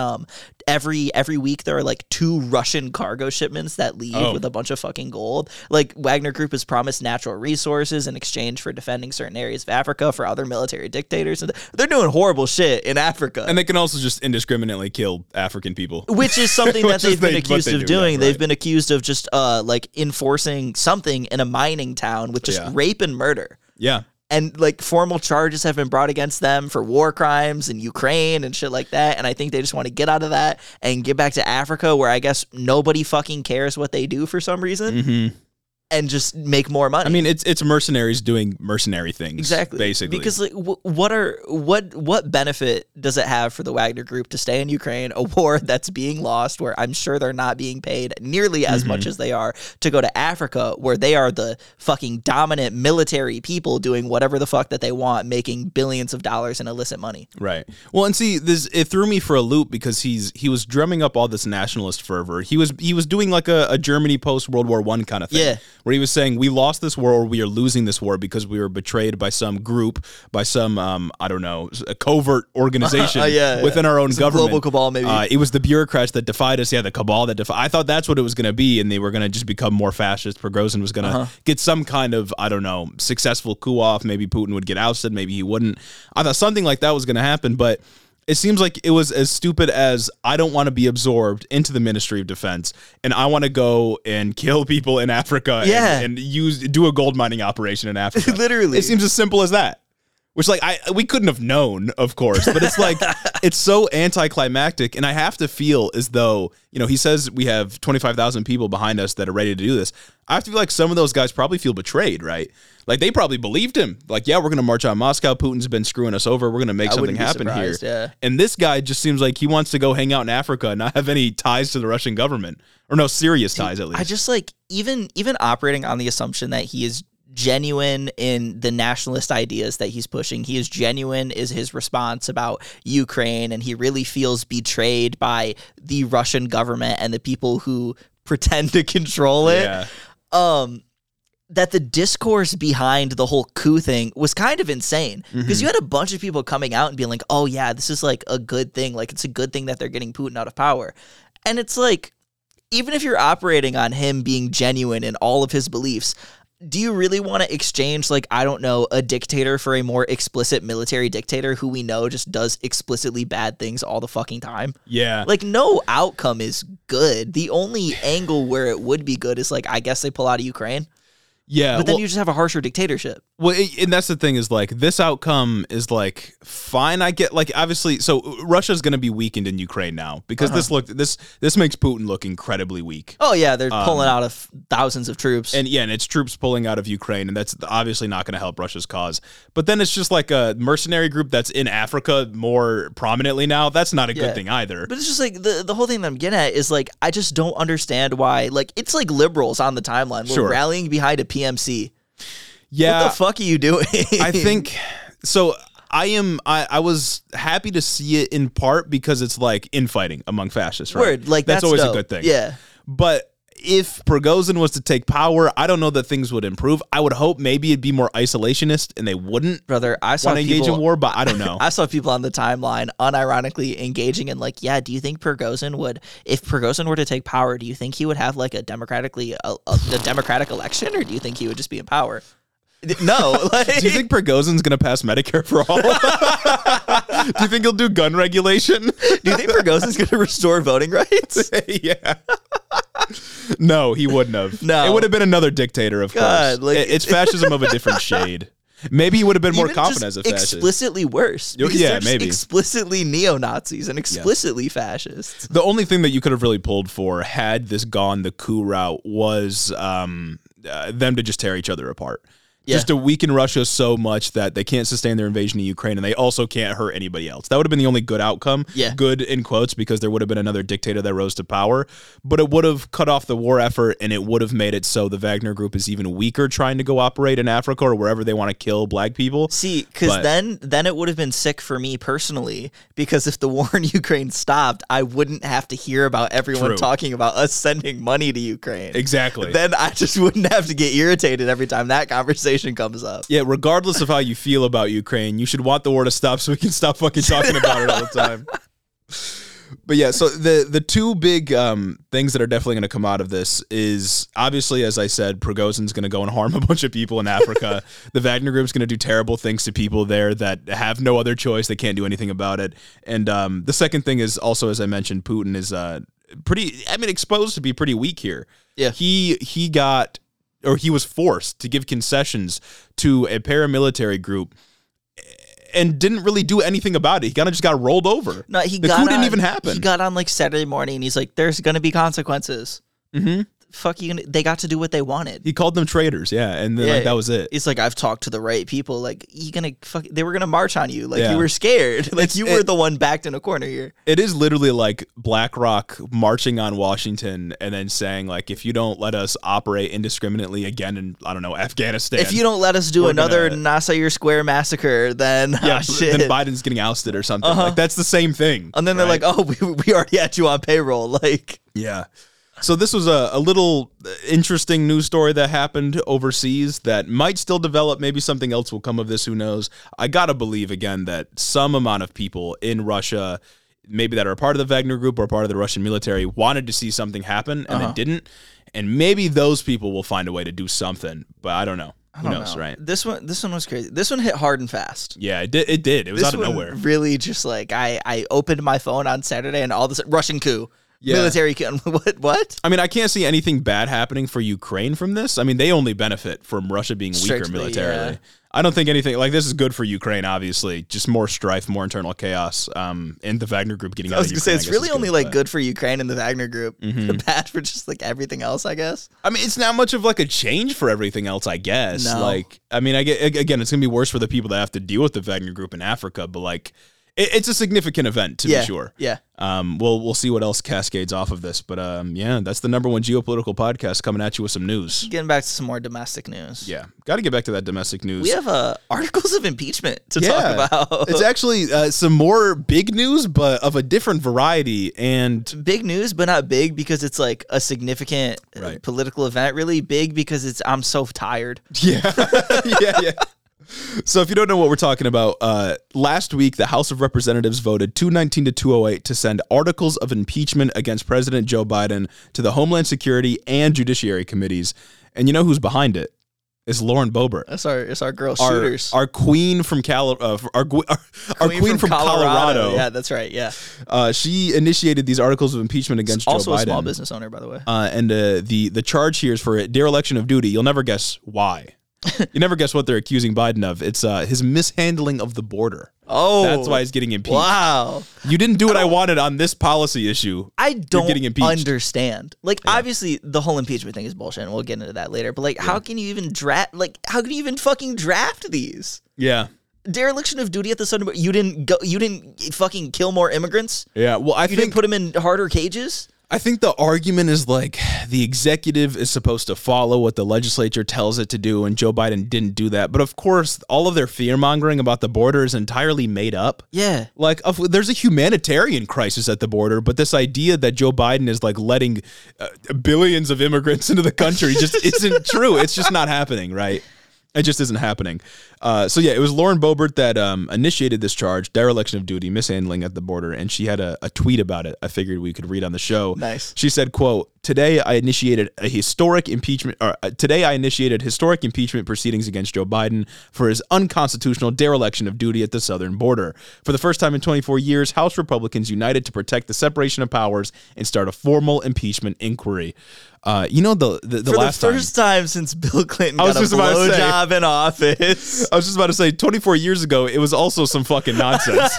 every every week there are like two Russian cargo shipments that leave oh. with a bunch of fucking gold. Like Wagner Group has promised natural resources in exchange for defending certain areas of Africa for other military dictators. And they're doing horrible shit in Africa.
And they can also just indiscriminately kill African people.
Which is something that they've been they, accused of do, doing. Yeah, right. They've been accused of just uh, like enforcing something in a mining town with just yeah. rape and murder.
Yeah.
And like formal charges have been brought against them for war crimes in Ukraine and shit like that. And I think they just want to get out of that and get back to Africa, where I guess nobody fucking cares what they do for some reason.
Mm-hmm.
And just make more money.
I mean, it's it's mercenaries doing mercenary things,
exactly.
Basically,
because like, w- what are what what benefit does it have for the Wagner Group to stay in Ukraine, a war that's being lost, where I'm sure they're not being paid nearly as mm-hmm. much as they are, to go to Africa, where they are the fucking dominant military people doing whatever the fuck that they want, making billions of dollars in illicit money.
Right. Well, and see, this it threw me for a loop because he's he was drumming up all this nationalist fervor. He was he was doing like a, a Germany post World War One kind of thing.
Yeah.
Where he was saying, we lost this war, or we are losing this war because we were betrayed by some group, by some, um, I don't know, a covert organization uh, yeah, within yeah. our own
some
government.
Global cabal, maybe.
Uh, it was the bureaucrats that defied us. Yeah, the cabal that defied. I thought that's what it was going to be, and they were going to just become more fascist. Prigozhin was going to uh-huh. get some kind of, I don't know, successful coup off. Maybe Putin would get ousted. Maybe he wouldn't. I thought something like that was going to happen, but it seems like it was as stupid as, I don't want to be absorbed into the Ministry of Defense, and I want to go and kill people in Africa
yeah.
and, and use do a gold mining operation in Africa.
Literally.
It seems as simple as that. Which, like, I we couldn't have known, of course, but it's like, it's so anticlimactic, and I have to feel as though, you know, he says we have twenty-five thousand people behind us that are ready to do this. I have to feel like some of those guys probably feel betrayed, right? Like, they probably believed him. Like, yeah, we're going to march on Moscow. Putin's been screwing us over. We're going to make
I
something happen here.
Yeah.
And this guy just seems like he wants to go hang out in Africa and not have any ties to the Russian government. Or no serious ties, at least.
I just, like, even even operating on the assumption that he is genuine in the nationalist ideas that he's pushing. He is genuine is his response about Ukraine, and he really feels betrayed by the Russian government and the people who pretend to control it.
Yeah.
Um, that the discourse behind the whole coup thing was kind of insane, because mm-hmm. you had a bunch of people coming out and being like, oh yeah, this is like a good thing. Like, it's a good thing that they're getting Putin out of power. And it's like, even if you're operating on him being genuine in all of his beliefs, do you really want to exchange, like, I don't know, a dictator for a more explicit military dictator who we know just does explicitly bad things all the fucking time?
Yeah.
Like, no outcome is good. The only angle where it would be good is, like, I guess they pull out of Ukraine.
Yeah.
But then
well,
you just have a harsher dictatorship.
Well, and that's the thing is, like, this outcome is, like, fine. I get, like, obviously, so Russia's going to be weakened in Ukraine now because uh-huh. this look this this makes Putin look incredibly weak.
Oh yeah, they're um, pulling out of thousands of troops,
and yeah, and it's troops pulling out of Ukraine, and that's obviously not going to help Russia's cause. But then it's just like a mercenary group that's in Africa more prominently now. That's not a yeah. good thing either.
But it's just like the the whole thing that I'm getting at is, like, I just don't understand why. Like, it's like liberals on the timeline were
sure.
rallying behind a P M C.
Yeah,
what the fuck are you doing?
I think so. I am. I, I was happy to see it in part because it's like infighting among fascists. Right?
Word, like
that's,
that's
always
dope.
a good thing.
Yeah,
but if Prigozhin was to take power, I don't know that things would improve. I would hope maybe it'd be more isolationist and they wouldn't
brother I saw
want to engage in war, but I don't know.
I saw people on the timeline unironically engaging in, like, yeah, do you think Prigozhin would, if Prigozhin were to take power, do you think he would have like a democratically a, a, a democratic election, or do you think he would just be in power? No. Like,
do you think Prigozhin's going to pass Medicare for all? Do you think he'll do gun regulation?
Do you think Prigozhin's going to restore voting rights?
Yeah. No, he wouldn't have.
No.
It would have been another dictator, of
God,
course.
like,
it, it's fascism of a different shade. Maybe he would have been more confident as a fascist.
Explicitly worse.
Yeah,
they're just
maybe.
Explicitly neo-Nazis and explicitly yeah. fascists.
The only thing that you could have really pulled for, had this gone the coup route, was um, uh, them to just tear each other apart. Yeah. Just to weaken Russia so much that they can't sustain their invasion of Ukraine, and they also can't hurt anybody else. That would have been the only good outcome.
Yeah.
Good in quotes, because there would have been another dictator that rose to power. But it would have cut off the war effort, and it would have made it so the Wagner Group is even weaker trying to go operate in Africa or wherever they want to kill black people.
See, because then, then it would have been sick for me personally, because if the war in Ukraine stopped, I wouldn't have to hear about everyone
True.
talking about us sending money to Ukraine.
Exactly.
Then I just wouldn't have to get irritated every time that conversation comes up.
Yeah, regardless of how you feel about Ukraine, you should want the war to stop so we can stop fucking talking about it all the time. But yeah, so the the two big um, things that are definitely going to come out of this is obviously, as I said, Prigozhin's going to go and harm a bunch of people in Africa. The Wagner Group's going to do terrible things to people there that have no other choice. They can't do anything about it. And um, the second thing is also, as I mentioned, Putin is uh, pretty, I mean, exposed to be pretty weak here.
Yeah.
He, he got, or he was forced to give concessions to a paramilitary group and didn't really do anything about it. He kind of just got rolled over.
No, he
the
got
coup
on,
didn't even happen.
He got on like Saturday morning and he's like, there's going to be consequences.
Mm-hmm.
Fuck you. They got to do what they wanted.
He called them traitors. Yeah. And then
Yeah.
like, that was it.
It's like, I've talked to the right people. Like, you gonna fuck, they were going to march on you. Like,
Yeah.
you were scared. Like,
It's-
you
it-
were the one backed in a corner here.
It is literally like BlackRock marching on Washington and then saying, like, if you don't let us operate indiscriminately again in, I don't know, Afghanistan.
If you don't let us do
We're
another
gonna-
Nasir Square massacre, then
yeah,
ah, shit.
then Biden's getting ousted or something.
Uh-huh.
Like, that's the same thing.
and then they're
right?
like, oh, we, we already had you on payroll. Like,
Yeah. So this was a, a little interesting news story that happened overseas that might still develop. Maybe something else will come of this. Who knows? I got to believe, again, that some amount of people in Russia, maybe that are a part of the Wagner Group or part of the Russian military, wanted to see something happen and
Uh-huh.
it didn't. And maybe those people will find a way to do something. But I don't know.
I
Who
don't
knows,
know.
right?
This one, this one was crazy. This one hit hard and fast.
Yeah, it did. It, did. It was
This
out of
one
nowhere.
really just like, I, I opened my phone on Saturday and all this Russian coup.
Yeah.
Military coup. What? What?
I mean, I can't see anything bad happening for Ukraine from this. I mean, they only benefit from Russia being weaker
Strictly,
militarily.
yeah.
I don't think anything like this is good for Ukraine, obviously. Just more strife, more internal chaos, um, and the Wagner Group getting
I
out
was
of
gonna say
Ukraine,
it's
I guess
really
is
only
good,
like
but-
good for Ukraine and the Wagner Group.
Mhm.
Bad for just like everything else, I guess.
I mean, it's not much of like a change for everything else, I guess.
No.
Like, I mean, I get again, it's gonna be worse for the people that have to deal with the Wagner Group in Africa, but like, it, it's a significant event to
yeah,
be sure.
Yeah.
Um, we'll we'll see what else cascades off of this, but um, yeah, that's the number one geopolitical podcast coming at you with some news.
Getting back to some more domestic news.
Yeah, got to get back to that domestic news.
We have uh, articles of impeachment to
Yeah.
talk about.
It's actually uh, some more big news, but of a different variety. And
big news, but not big because it's like a significant uh,
Right.
political event. Really big because it's I'm so tired.
yeah, yeah, yeah. So if you don't know what we're talking about, uh, last week the House of Representatives voted two nineteen to two oh eight to send articles of impeachment against President Joe Biden to the Homeland Security and Judiciary committees. And you know who's behind it? It's Lauren Boebert.
That's our it's our girl
Our,
shooters.
our queen from Cali- uh, our, gu- our, our queen, from, Colorado.
Yeah, that's right. Yeah.
Uh, she initiated these articles of impeachment against
Also
Joe Biden.
a small business owner, by the way.
Uh, and uh, the the charge here is for dereliction of duty. You'll never guess why. You never guess what they're accusing Biden of. It's uh, his mishandling of the border.
Oh,
That's why he's getting impeached.
Wow.
You didn't do what I, wanted on this policy issue.
I don't
getting impeached.
understand. Like, obviously, the whole impeachment thing is bullshit, and we'll get into that later. But like, how can you even draft? Like, how can you even fucking draft these?
Yeah.
Dereliction of duty at the Southern border. You didn't go. You didn't fucking kill more immigrants.
Yeah. Well, I
You
think
didn't put them in harder cages.
I think the argument is like the executive is supposed to follow what the legislature tells it to do, and Joe Biden didn't do that. But of course, all of their fear mongering about the border is entirely made up.
Yeah.
Like, of, there's a humanitarian crisis at the border, but this idea that Joe Biden is like letting uh, billions of immigrants into the country just isn't true. It's just not happening, right? It just isn't happening. Uh, so yeah, it was Lauren Boebert that um, initiated this charge, dereliction of duty, mishandling at the border, and she had a, a tweet about it. I figured we could read on the show.
Nice.
She said, "quote Today I initiated a historic impeachment. Or uh, today I initiated historic impeachment proceedings against Joe Biden for his unconstitutional dereliction of duty at the southern border. For the first time in twenty-four years, House Republicans united to protect the separation of powers and start a formal impeachment inquiry." Uh, you know the the, the
For
last
the first time, time since Bill Clinton
I was
got a
just about to say-
blowjob in office.
I was just about to say, twenty-four years ago, it was also some fucking nonsense.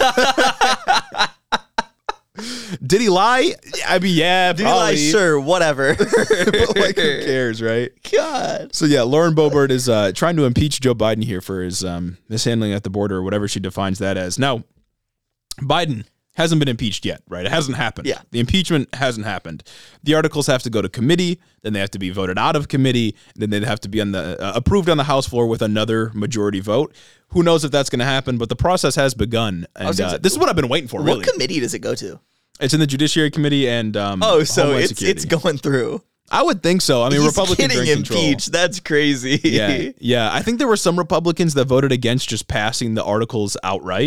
Did he lie? I mean, yeah,
Did he
probably.
lie? Sure, whatever.
But like, who cares, right?
God.
So yeah, Lauren Boebert is uh, trying to impeach Joe Biden here for his um, mishandling at the border, or whatever she defines that as. Now, Biden hasn't been impeached yet, right? It hasn't happened.
Yeah.
The impeachment hasn't happened. The articles have to go to committee, then they have to be voted out of committee, then they'd have to be on the uh, approved on the House floor with another majority vote. Who knows if that's going to happen? But the process has begun, and
was gonna
uh,
say,
this is what I've been waiting for. Really,
What committee does it go to?
it's in the Judiciary Committee and um,
Oh, so
Homeland
it's
Security.
it's going through.
I would think so. I mean,
He's
Republicans are
getting
in control.
impeached. That's crazy.
Yeah, yeah. I think there were some Republicans that voted against just passing the articles outright.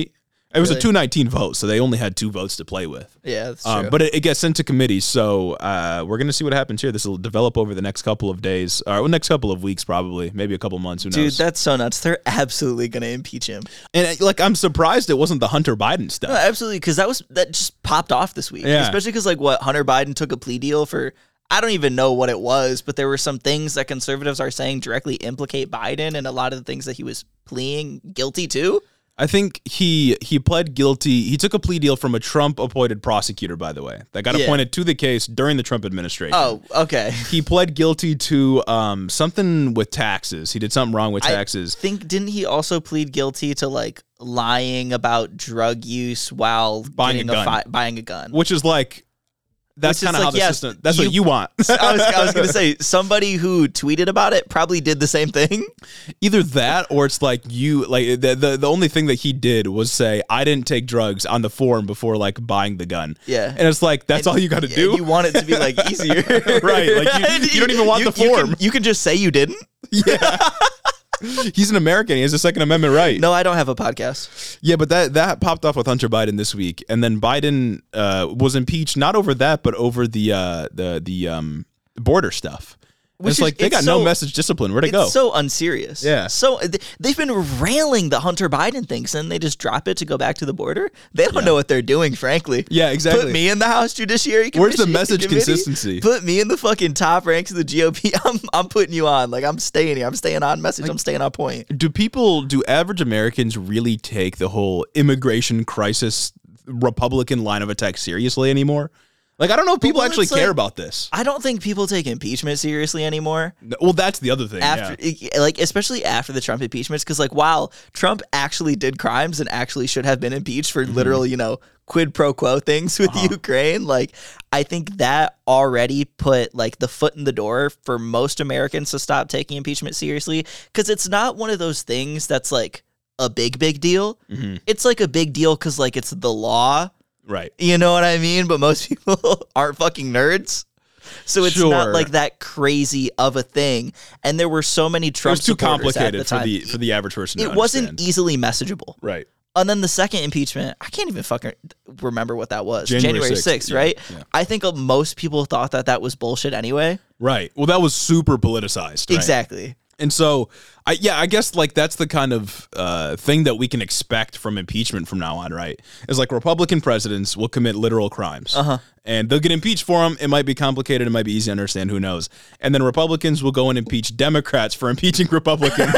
It was
really?
a two nineteen vote, so they only had two votes to play with.
Yeah, that's
um,
true.
But it, it gets sent to committee, so uh, we're going to see what happens here. This will develop over the next couple of days, or next couple of weeks probably, maybe a couple months, who knows.
Dude, that's so nuts. They're absolutely going to impeach him.
And like, I'm surprised it wasn't the Hunter Biden stuff.
No, absolutely, because that was that just popped off this week.
Yeah.
Especially because, like, what, Hunter Biden took a plea deal for, I don't even know what it was, but there were some things that conservatives are saying directly implicate Biden, and a lot of the things that he was pleading guilty to.
I think he he pled guilty. He took a plea deal from a Trump-appointed prosecutor, by the way, that got
Yeah.
appointed to the case during the Trump administration.
Oh, okay.
He pled guilty to um, something with taxes. He did something wrong with taxes.
I think, didn't he also plead guilty to, like, lying about drug use while
Buying
getting
a gun.
fi- buying a gun?
Which is like, that's
Which is
kind of
like,
how the
yes,
system, that's
you-
what you want.
I was, I was going to say, somebody who tweeted about it probably did the same thing.
Either that or it's like you, like the, the the only thing that he did was say, I didn't take drugs on the form before like buying the gun.
Yeah.
And it's like, that's
And-
all you got to
yeah,
do.
You want it to be, like, easier.
Right, like, you- you don't even want
You-
the
you
form.
can, you can just say you didn't.
Yeah. He's an American. He has a Second Amendment right.
No, I don't have a podcast.
Yeah, but that that popped off with Hunter Biden this week, and then Biden uh, was impeached not over that, but over the uh, the the um, border stuff. And
Which
it's
is-
like they
it's
got
so-
no message discipline. Where'd it
It's
go?
so unserious.
Yeah.
So th- they've been railing the Hunter Biden things, and they just drop it to go back to the border. They don't know what they're doing, frankly.
Yeah, exactly.
Put me in the House Judiciary Commission.
Where's the message
Committee?
consistency?
Put me in the fucking top ranks of the G O P. I'm I'm putting you on. Like, I'm staying here. I'm staying on message. I'm staying on point.
do people, do average Americans really take the whole immigration crisis Republican line of attack seriously anymore? Like, I don't know if people
Well,
actually
it's
care
like-
about this.
I don't think people take impeachment seriously anymore.
No, well, that's the other thing.
After,
yeah.
like, especially after the Trump impeachments, because, like, while Trump actually did crimes and actually should have been impeached for literal, you know, quid pro quo things with
Uh-huh.
Ukraine, like, I think that already put, like, the foot in the door for most Americans to stop taking impeachment seriously, because it's not one of those things that's, like, a big, big deal.
Mm-hmm.
It's, like, a big deal because, like, it's the law.
Right.
You know what I mean? But most people aren't fucking nerds. So it's
Sure.
not like that crazy of a thing. And there were so many
It
Trump
was too
supporters at
complicated
the
for
time.
the for the average person to
It wasn't
understand.
easily messageable.
Right.
And then the second impeachment, I can't even fucking remember what that was.
January
January
sixth,
sixth,
yeah,
right?
yeah.
I think uh, most people thought that that was bullshit anyway.
Right. Well, that was super politicized. Right?
Exactly.
And so, I yeah, I guess like that's the kind of uh, thing that we can expect from impeachment from now on, right? Is like Republican presidents will commit literal crimes, uh-huh. and they'll get impeached for them. It might be complicated, it might be easy to understand, who knows? And then Republicans will go and impeach Democrats for impeaching Republicans.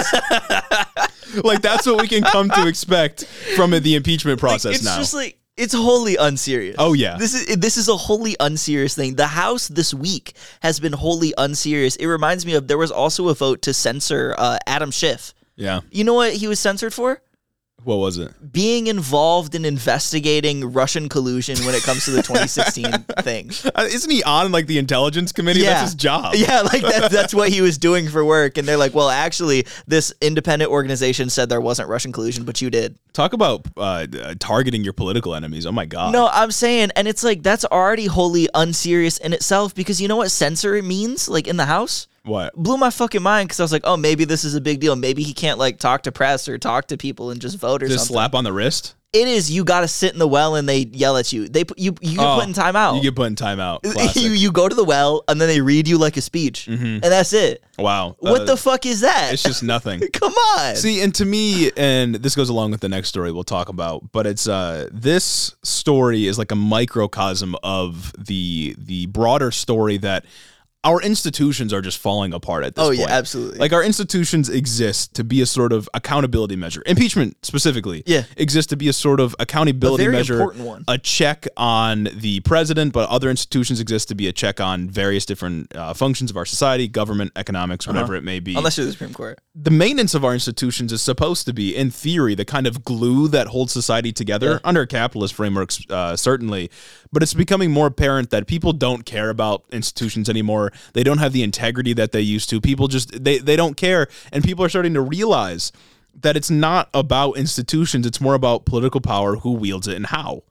Like that's what we can come to expect from the impeachment process
it's
now.
just like it's wholly unserious.
Oh, yeah.
This is this is a wholly unserious thing. The House this week has been wholly unserious. It reminds me of there was also a vote to censor uh, Adam Schiff.
Yeah.
You know what he was censored for?
What was it?
Being involved in investigating Russian collusion when it comes to the twenty sixteen thing.
Uh, isn't he on like the intelligence committee? That's his job.
Yeah, like that, that's what he was doing for work. And they're like, well, actually, this independent organization said there wasn't Russian collusion, but you did.
Talk about uh, uh, targeting your political enemies. Oh my God.
No, I'm saying, and it's like, that's already wholly unserious in itself because you know what censor means, like in the House?
What?
Blew my fucking mind because I was like, oh, maybe this is a big deal. Maybe he can't like talk to press or talk to people and just vote or
Just
something.
slap on the wrist?
It is, you got to sit in the well and they yell at you. They put you, you get
Oh,
put in timeout.
You get put in timeout. Classic.
you, you go to the well and then they read you like a speech and that's it.
Wow.
What
Uh,
the fuck is that?
It's just nothing.
Come on.
See, and to me, and this goes along with the next story we'll talk about, but it's uh this story is like a microcosm of the the broader story that our institutions are just falling apart at this
Oh,
point.
yeah, absolutely.
Like our institutions exist to be a sort of accountability measure. Impeachment specifically
Yeah.
exists to be a sort of accountability
A very
measure,
important one.
a check on the president, but other institutions exist to be a check on various different uh, functions of our society, government, economics, whatever it may be.
Unless you're the Supreme Court.
The maintenance of our institutions is supposed to be, in theory, the kind of glue that holds society together
Yeah.
under capitalist frameworks, uh, certainly. But it's becoming more apparent that people don't care about institutions anymore. They don't have the integrity that they used to. People just, they, they don't care. And people are starting to realize that it's not about institutions. It's more about political power, who wields it and how.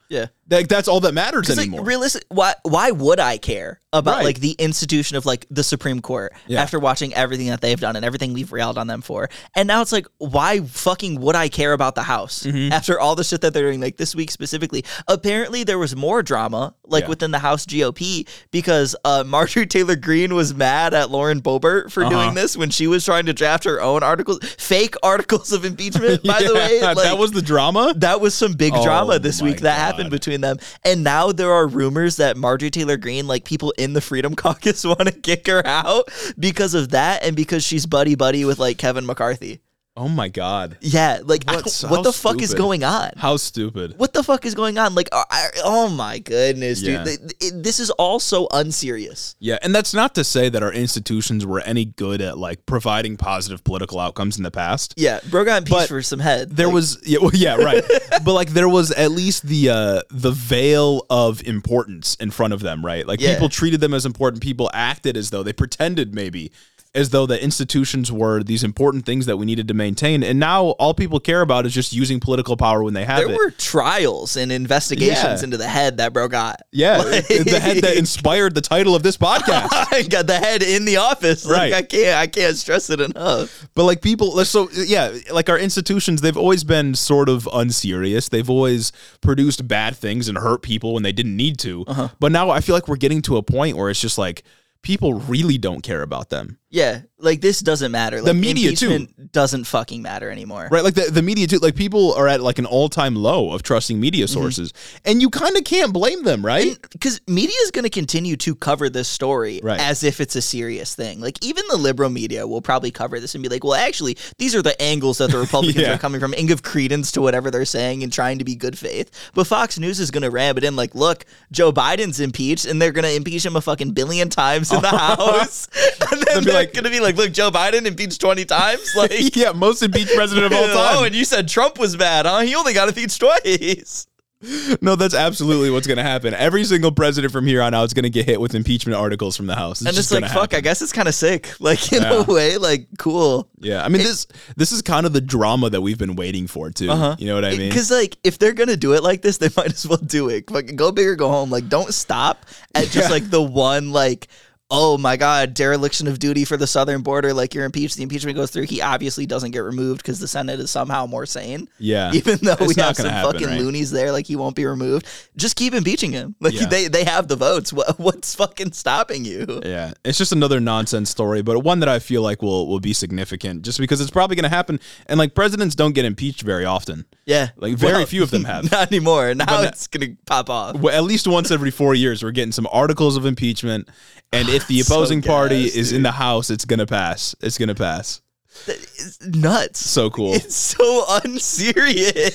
Yeah.
Like, that's all that matters anymore.
Like, realistic, why why would I care about
Right.
like the institution of like the Supreme Court
Yeah.
after watching everything that they've done and everything we've railed on them for? And now it's like, why fucking would I care about the House
Mm-hmm.
after all the shit that they're doing? Like this week specifically, apparently there was more drama like
Yeah.
within the House G O P because uh, Marjorie Taylor Greene was mad at Lauren Boebert for
Uh-huh.
doing this when she was trying to draft her own articles, fake articles of impeachment. By the way,
Yeah,
like,
that was the drama.
that was some big
Oh
drama this
my
week that
God.
happened between them. And now there are rumors that Marjorie Taylor Greene, like people in the Freedom Caucus, want to kick her out because of that and because she's buddy buddy with like Kevin McCarthy.
Oh my God.
Yeah, like I
What's-
don't- what
how
the fuck is
stupid.
going on?
How stupid.
What the fuck is going on? Like, uh, I, oh my goodness,
Yeah.
dude, Th- it- this is all so unserious.
Yeah, and that's not to say that our institutions were any good at like providing positive political outcomes in the past.
Yeah, bro got impeached
But
for some head.
There
Like,
was yeah, well, yeah, right. But like there was at least the uh the veil of importance in front of them, right? Like
Yeah.
people treated them as important, people acted as though they pretended maybe as though the institutions were these important things that we needed to maintain. And now all people care about is just using political power when they have
there
it.
were trials and investigations
Yeah.
into the head that bro got.
yeah,
Like-
the head that inspired the title of this podcast.
I got the head in the office. Like,
Right.
I can't. I can't stress it enough.
But like people, so yeah, like our institutions, they've always been sort of unserious. They've always produced bad things and hurt people when they didn't need to.
Uh-huh.
But now I feel like we're getting to a point where it's just like people really don't care about them.
Yeah, like this doesn't matter. Like,
The media, too.
impeachment doesn't fucking matter anymore.
Right, like the, the media too. Like people are at like an all time low of trusting media sources, and you kind of can't blame them, right?
Because media is going to continue to cover this story
Right.
as if it's a serious thing. Like even the liberal media will probably cover this and be like, "Well, actually, these are the angles that the Republicans
Yeah.
are coming from," and give credence to whatever they're saying and trying to be good faith. But Fox News is going to ram it in like, "Look, Joe Biden's impeached, and they're going to impeach him a fucking billion times in the House," and then
They'll be
they're
like-
going to be like, "Look, Joe Biden impeached twenty times." Like,
Yeah, most impeached president of all time.
oh, and you said Trump was bad, huh? He only got impeached twice.
No, that's absolutely what's going to happen. Every single president from here on out is going to get hit with impeachment articles from the House. It's
And
just
it's like,
gonna
fuck,
happen.
I guess it's kind of sick. Like, in
Yeah.
a way, like, cool.
Yeah, I mean this this is kind of the drama that we've been waiting for too.
Uh-huh.
You know what I mean?
Because, like, if they're going to do it like this, they might as well do it. Fucking go big or go home. Like, don't stop at just,
Yeah.
like, the one, like, oh my God, dereliction of duty for the southern border. Like, you're impeached. The impeachment goes through. He obviously doesn't get removed because the Senate is somehow more sane.
Yeah,
Even though
It's
we
not
have some
gonna happen,
fucking
right?
loonies there, like, he won't be removed. Just keep impeaching him. Like,
Yeah.
they, they have the votes. What, what's fucking stopping you?
Yeah, it's just another nonsense story, but one that I feel like will will be significant, just because it's probably going to happen. And like presidents don't get impeached very often.
Yeah.
Like, very
Well,
few of them have.
Not anymore. Now
But na-
it's going to pop off.
Well, at least once every four years, we're getting some articles of impeachment, and if the
So
opposing party
gas,
is in
dude.
the House, it's gonna pass. It's gonna pass.
It's nuts.
So cool.
It's so unserious.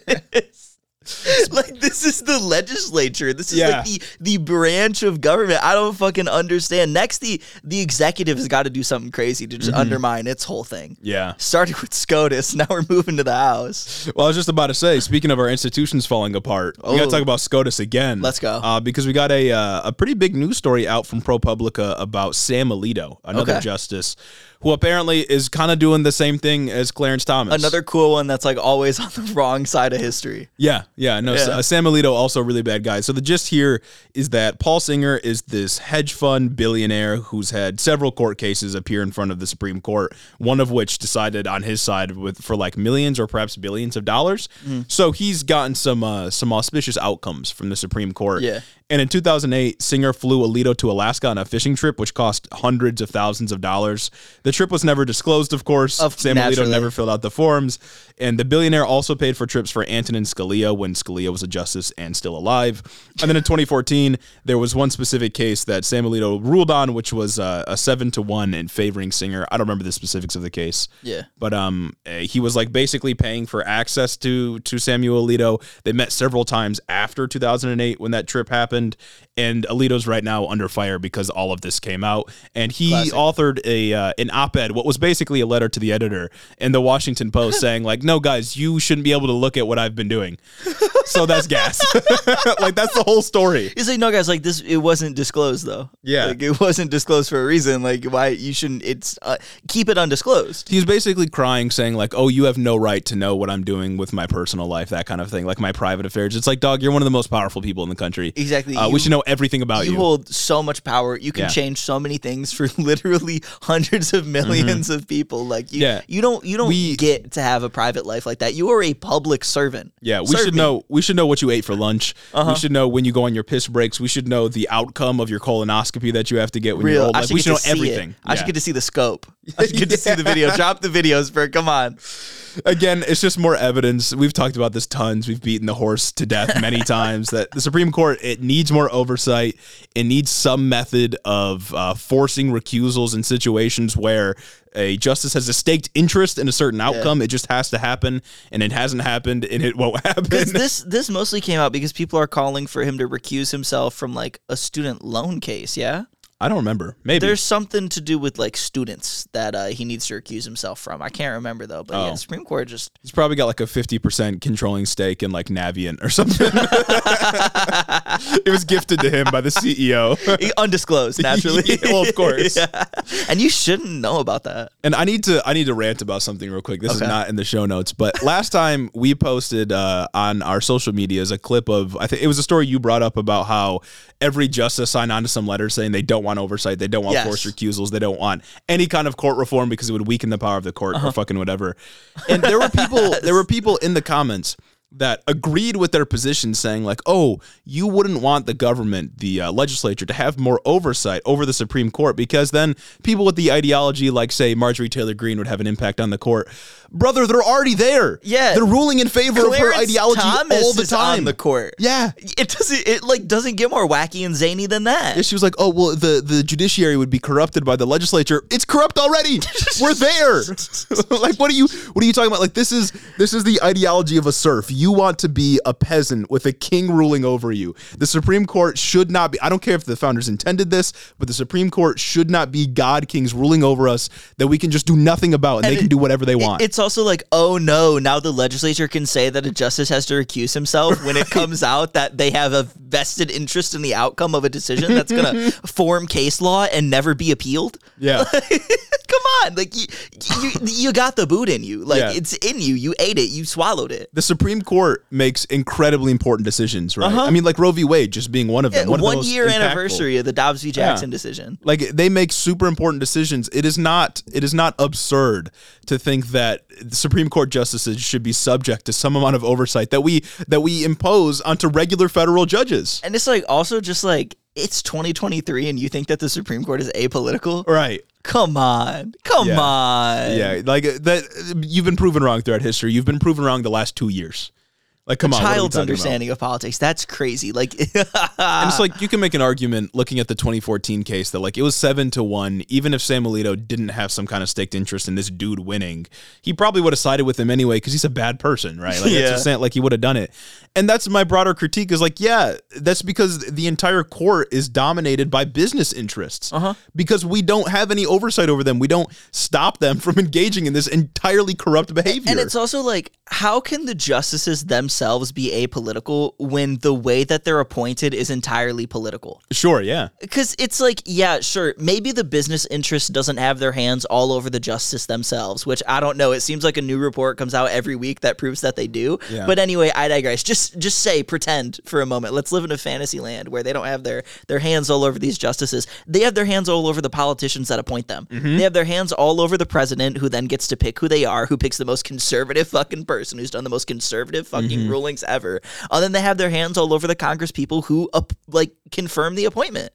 Like, this is the legislature. This is
Yeah.
like the, the branch of government. I don't fucking understand. Next, the the executive has got to do something crazy to just undermine its whole thing.
Yeah.
Started with SCOTUS. Now we're moving to the House.
Well, I was just about to say, speaking of our institutions falling apart, we got
Oh.
to talk about SCOTUS again.
Let's go.
Uh, because we got a uh, a pretty big news story out from ProPublica about Sam Alito, another
Okay.
justice, who apparently is kind of doing the same thing as Clarence Thomas.
Another cool one that's like always on the wrong side of history.
Yeah, yeah, no.
Yeah.
Uh, Sam Alito, also a really bad guy. So the gist here is that Paul Singer is this hedge fund billionaire who's had several court cases appear in front of the Supreme Court, one of which decided on his side with for like millions or perhaps billions of dollars.
Mm-hmm.
So he's gotten some uh, some auspicious outcomes from the Supreme Court.
Yeah.
And in two thousand eight, Singer flew Alito to Alaska on a fishing trip, which cost hundreds of thousands of dollars. The trip was never disclosed, of course.
Of-
Sam
naturally.
Alito never filled out the forms. And the billionaire also paid for trips for Antonin Scalia when Scalia was a justice and still alive. And then in twenty fourteen, there was one specific case that Sam Alito ruled on, which was uh, a seven to one in favoring Singer. I don't remember the specifics of the case.
Yeah.
But um, eh, he was like basically paying for access to to Samuel Alito. They met several times after two thousand eight when that trip happened, and Alito's right now under fire because all of this came out. And he
Classic.
authored a uh, an op-ed, what was basically a letter to the editor in the Washington Post saying like, no, guys, you shouldn't be able to look at what I've been doing. So that's gas. Like, that's the whole story.
He's like, no, guys, like this, it wasn't disclosed though.
Yeah.
Like, it wasn't disclosed for a reason. Like, why you shouldn't, it's, uh, keep it undisclosed.
He was basically crying, saying like, oh, you have no right to know what I'm doing with my personal life, that kind of thing, like my private affairs. It's like, dog, you're one of the most powerful people in the country.
Exactly.
Uh,
You-
we should know everything about you.
You hold so much power. You can
Yeah.
change so many things for literally hundreds of millions of people. Like you,
Yeah.
you don't, you don't
We-
get to have a private life like that. You are a public servant.
Yeah, we
Serve
should
me.
know. We should know what you ate for lunch.
Uh-huh.
We should know when you go on your piss breaks. We should know the outcome of your colonoscopy that you have to get when
Real.
you're old.
I
Like,
should
we
get
should know
to see
everything.
It. I should
Yeah.
get to see the scope. I should get to see the video. Drop the videos, Bert. Come on.
Again, it's just more evidence. We've talked about this tons. We've beaten the horse to death many times that the Supreme Court, it needs more oversight. It needs some method of uh, forcing recusals in situations where a justice has a staked interest in a certain outcome. It just has to happen, and it hasn't happened, and it won't happen.
Because this this mostly came out because people are calling for him to recuse himself from like a student loan case. Yeah.
I don't remember. Maybe.
There's something to do with like students that uh, he needs to recuse himself from. I can't remember though, but yeah,
Oh.
the Supreme Court just
He's probably got like a fifty percent controlling stake in like Navient or something. It was gifted to him by the C E O.
undisclosed naturally.
Yeah, well, of course.
Yeah. And you shouldn't know about that.
And I need to I need to rant about something real quick. This
Okay.
is not in the show notes, but last time we posted uh, on our social medias a clip of, I think it was a story you brought up about how every justice signed on to some letter saying they don't want oversight, they don't want
Yes.
forced recusals, they don't want any kind of court reform because it would weaken the power of the court
Uh-huh.
or fucking whatever. And there were people there were people in the comments that agreed with their position, saying like, oh, you wouldn't want the government, the uh, legislature, to have more oversight over the Supreme Court because then people with the ideology like, say, Marjorie Taylor Greene would have an impact on the court. Brother, they're already there.
Yeah.
They're ruling in favor of her
Clarence
ideology
Thomas
all the
is
time.
on the court.
Yeah.
It doesn't it like doesn't get more wacky and zany than that.
Yeah, she was like, oh, well, the, the judiciary would be corrupted by the legislature. It's corrupt already. We're there. Like, what are you what are you talking about? Like, this is this is the ideology of a serf. You want to be a peasant with a king ruling over you. The Supreme Court should not be, I don't care if the founders intended this, but the Supreme Court should not be God kings ruling over us that we can just do nothing about and,
And
they
it-
can do whatever they
It-
want.
It's also like, oh no, now the legislature can say that a justice has to recuse himself when it comes out that they have a vested interest in the outcome of a decision that's going to form case law and never be appealed.
Yeah.
Come on, like you, you, you got the boot in you. Like
Yeah.
it's in you. You ate it. You swallowed it.
The Supreme Court makes incredibly important decisions, right?
Uh-huh.
I mean, like Roe v. Wade just being one of them.
Yeah,
one of the
one
most
year
impactful.
anniversary of the Dobbs v. Jackson
Yeah.
decision.
Like, they make super important decisions. It is not it is not absurd to think that the Supreme Court justices should be subject to some amount of oversight that we that we impose onto regular federal judges.
And it's like also just like it's twenty twenty-three and you think that the Supreme Court is apolitical?
Right.
Come on. Come
Yeah.
on.
Yeah, like that you've been proven wrong throughout history. You've been proven wrong the last two years. Like, come on. what are we
Child's
talking about?
understanding of politics. That's crazy. Like
And it's like you can make an argument looking at the twenty fourteen case that like it was seven to one. Even if Sam Alito didn't have some kind of staked interest in this dude winning, he probably would have sided with him anyway because he's a bad person, right? Like,
Yeah.
that's just saying, like he would have done it. And that's my broader critique is like, yeah, that's because the entire court is dominated by business interests
Uh-huh.
because we don't have any oversight over them. We don't stop them from engaging in this entirely corrupt behavior.
And it's also like, how can the justices themselves be apolitical when the way that they're appointed is entirely political?
sure, yeah.
Because it's like, yeah, sure, maybe the business interest doesn't have their hands all over the justice themselves, which I don't know. It seems like a new report comes out every week that proves that they do.
Yeah.
But anyway, I digress. Just just say, pretend for a moment. Let's live in a fantasy land where they don't have their, their hands all over these justices. They have their hands all over the politicians that appoint them.
Mm-hmm.
They have their hands all over the president, who then gets to pick who they are, who picks the most conservative fucking person who's done the most conservative fucking
Mm-hmm.
rulings ever. And then they have their hands all over the Congress people who up, like confirm the appointment.
Right.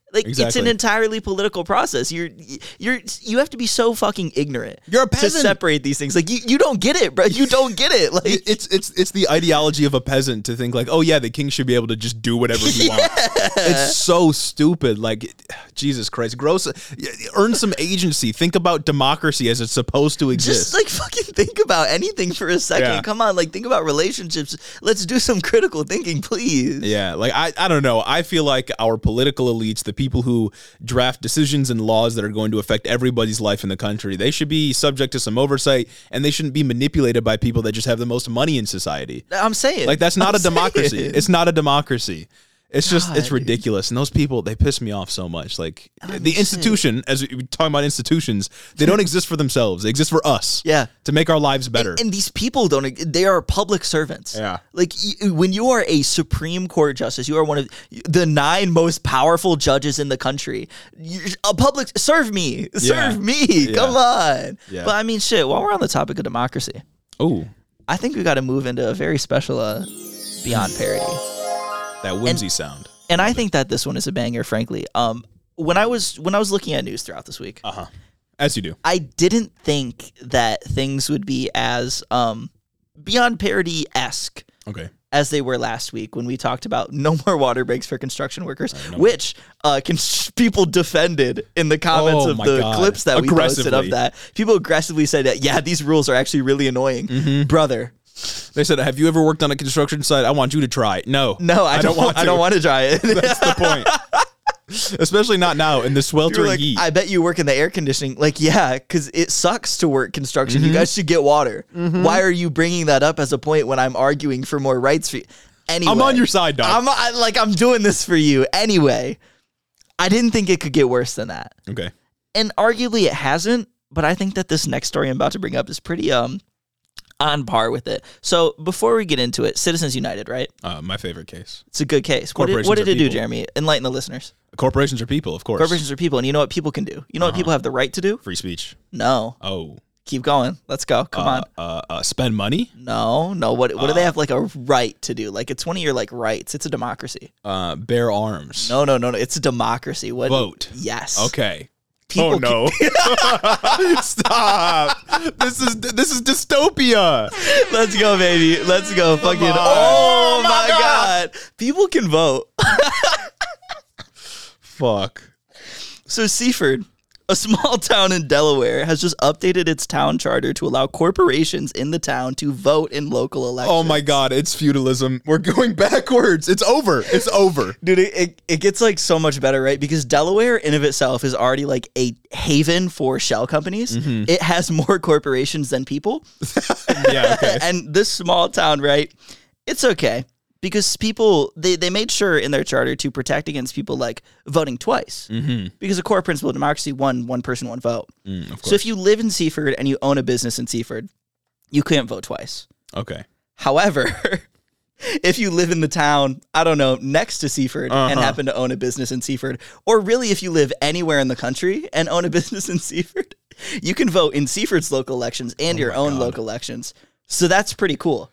Like exactly. It's an entirely political process. You're you're you have to be so fucking ignorant.
You're a peasant
to separate these things. Like you, you don't get it, bro. You don't get it. Like
it's it's it's the ideology of a peasant to think like, oh yeah, the king should be able to just do whatever he yeah. wants. It's so stupid. Like Jesus Christ, gross. Earn some agency. Think about democracy as it's supposed to exist.
Just like fucking think about anything for a second. Yeah. Come on, like think about relationships. Let's do some critical thinking, please.
Yeah, like I I don't know. I feel like our political elites, the people who draft decisions and laws that are going to affect everybody's life in the country, they should be subject to some oversight, and they shouldn't be manipulated by people that just have the most money in society.
I'm saying.
Like, that's not
I'm
a democracy.
saying.
It's not a democracy. It's just,
God.
it's ridiculous. And those people, they piss me off so much. Like,
I
the institution, shit. as we're talking about institutions, they don't exist for themselves. They exist for us.
Yeah.
To make our lives better.
And, and these people don't, they are public servants.
Yeah.
Like, y- when you are a Supreme Court justice, you are one of the nine most powerful judges in the country. You're a public, serve me. Serve
yeah.
me.
Yeah.
Come on.
Yeah.
But I mean, shit, while we're on the topic of democracy.
Oh.
I think we got to move into a very special uh, Beyond Parody.
That whimsy
and,
sound.
And I think that this one is a banger, frankly. Um, when I was when I was looking at news throughout this week,
uh huh, as you do,
I didn't think that things would be as um, Beyond Parody-esque
okay.
as they were last week when we talked about no more water breaks for construction workers,
right, no
which uh, con- people defended in the comments
oh
of the
God.
clips that we posted of that. People aggressively said that, yeah, these rules are actually really annoying,
mm-hmm.
brother.
They said, "Have you ever worked on a construction site? I want you to try." No,
no, I, I don't, don't want. To. I don't want to try it.
That's the point. Especially not now in the sweltering
like,
heat.
I bet you work in the air conditioning. Like, yeah, because it sucks to work construction. Mm-hmm. You guys should get water. Mm-hmm. Why are you bringing that up as a point when I'm arguing for more rights for you? Anyway,
I'm on your side, dog.
I'm I, like I'm doing this for you anyway. I didn't think it could get worse than that.
Okay,
and arguably it hasn't. But I think that this next story I'm about to bring up is pretty um. on par with it. So before we get into it, Citizens United, right?
Uh, my favorite case.
It's a good case. What did, what did it do, Jeremy? Enlighten the listeners.
Corporations are people, of course.
Corporations are people, and you know what people can do? You know uh-huh. what people have the right to do?
Free speech.
No.
Oh.
Keep going. Let's go. Come
uh,
on.
Uh, uh, spend money?
No. No. What What uh, do they have like a right to do? Like it's one of your like rights. It's a democracy.
Uh, bear arms.
No. No. No. No. It's a democracy. What?
Vote.
Yes.
Okay.
People
oh no! Stop! This is this is dystopia.
Let's go, baby. Let's go. Fucking. Oh, oh my god. god! People can vote.
Fuck.
So Seaford, a small town in Delaware, has just updated its town charter to allow corporations in the town to vote in local elections.
Oh my god, it's feudalism. We're going backwards. It's over. It's over.
Dude, it, it, it gets like so much better, right? Because Delaware in of itself is already like a haven for shell companies. Mm-hmm. It has more corporations than people.
Yeah, okay.
And this small town, right? It's okay. Because people, they, they made sure in their charter to protect against people like voting twice.
Mm-hmm.
Because the core principle of democracy, one one person, one vote.
Mm,
so if you live in Seaford and you own a business in Seaford, you can't vote twice.
Okay.
However, if you live in the town, I don't know, next to Seaford uh-huh. and happen to own a business in Seaford, or really if you live anywhere in the country and own a business in Seaford, you can vote in Seaford's local elections and oh your own God. local elections. So that's pretty cool.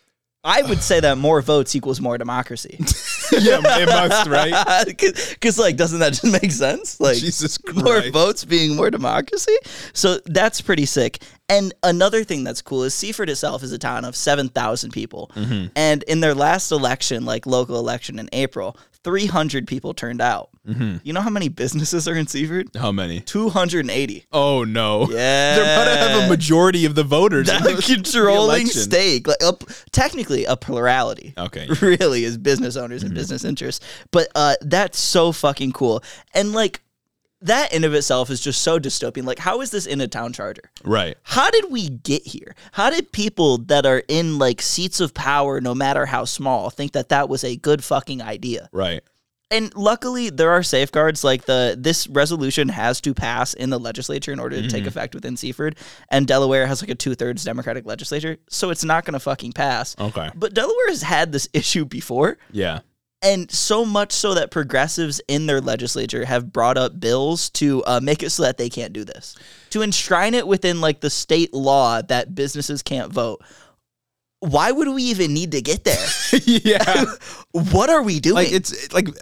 I would say that more votes equals more democracy.
Yeah, it must, right?
Because, like, doesn't that just make sense? Like,
Jesus Christ.
More votes being more democracy? So that's pretty sick. And another thing that's cool is Seaford itself is a town of seven thousand people. Mm-hmm. And in their last election, like local election in April, three hundred people turned out. Mm-hmm. You know how many businesses are in Seaford?
How many?
two hundred eighty.
Oh, no.
Yeah.
They're about to have a majority of the voters.
That's a controlling stake. Like, a, technically, a plurality.
Okay.
Really is business owners and mm-hmm. business interests. But uh, that's so fucking cool. And, like, that in of itself is just so dystopian. Like, how is this in a town charter?
Right.
How did we get here? How did people that are in, like, seats of power, no matter how small, think that that was a good fucking idea?
Right.
And luckily, there are safeguards. Like, the this resolution has to pass in the legislature in order to mm-hmm. take effect within Seaford. And Delaware has, like, a two-thirds Democratic legislature, so it's not going to fucking pass.
Okay.
But Delaware has had this issue before.
Yeah.
And so much so that progressives in their legislature have brought up bills to uh, make it so that they can't do this. To enshrine it within, like, the state law that businesses can't vote. Why would we even need to get there?
Yeah.
What are we doing?
Like, it's like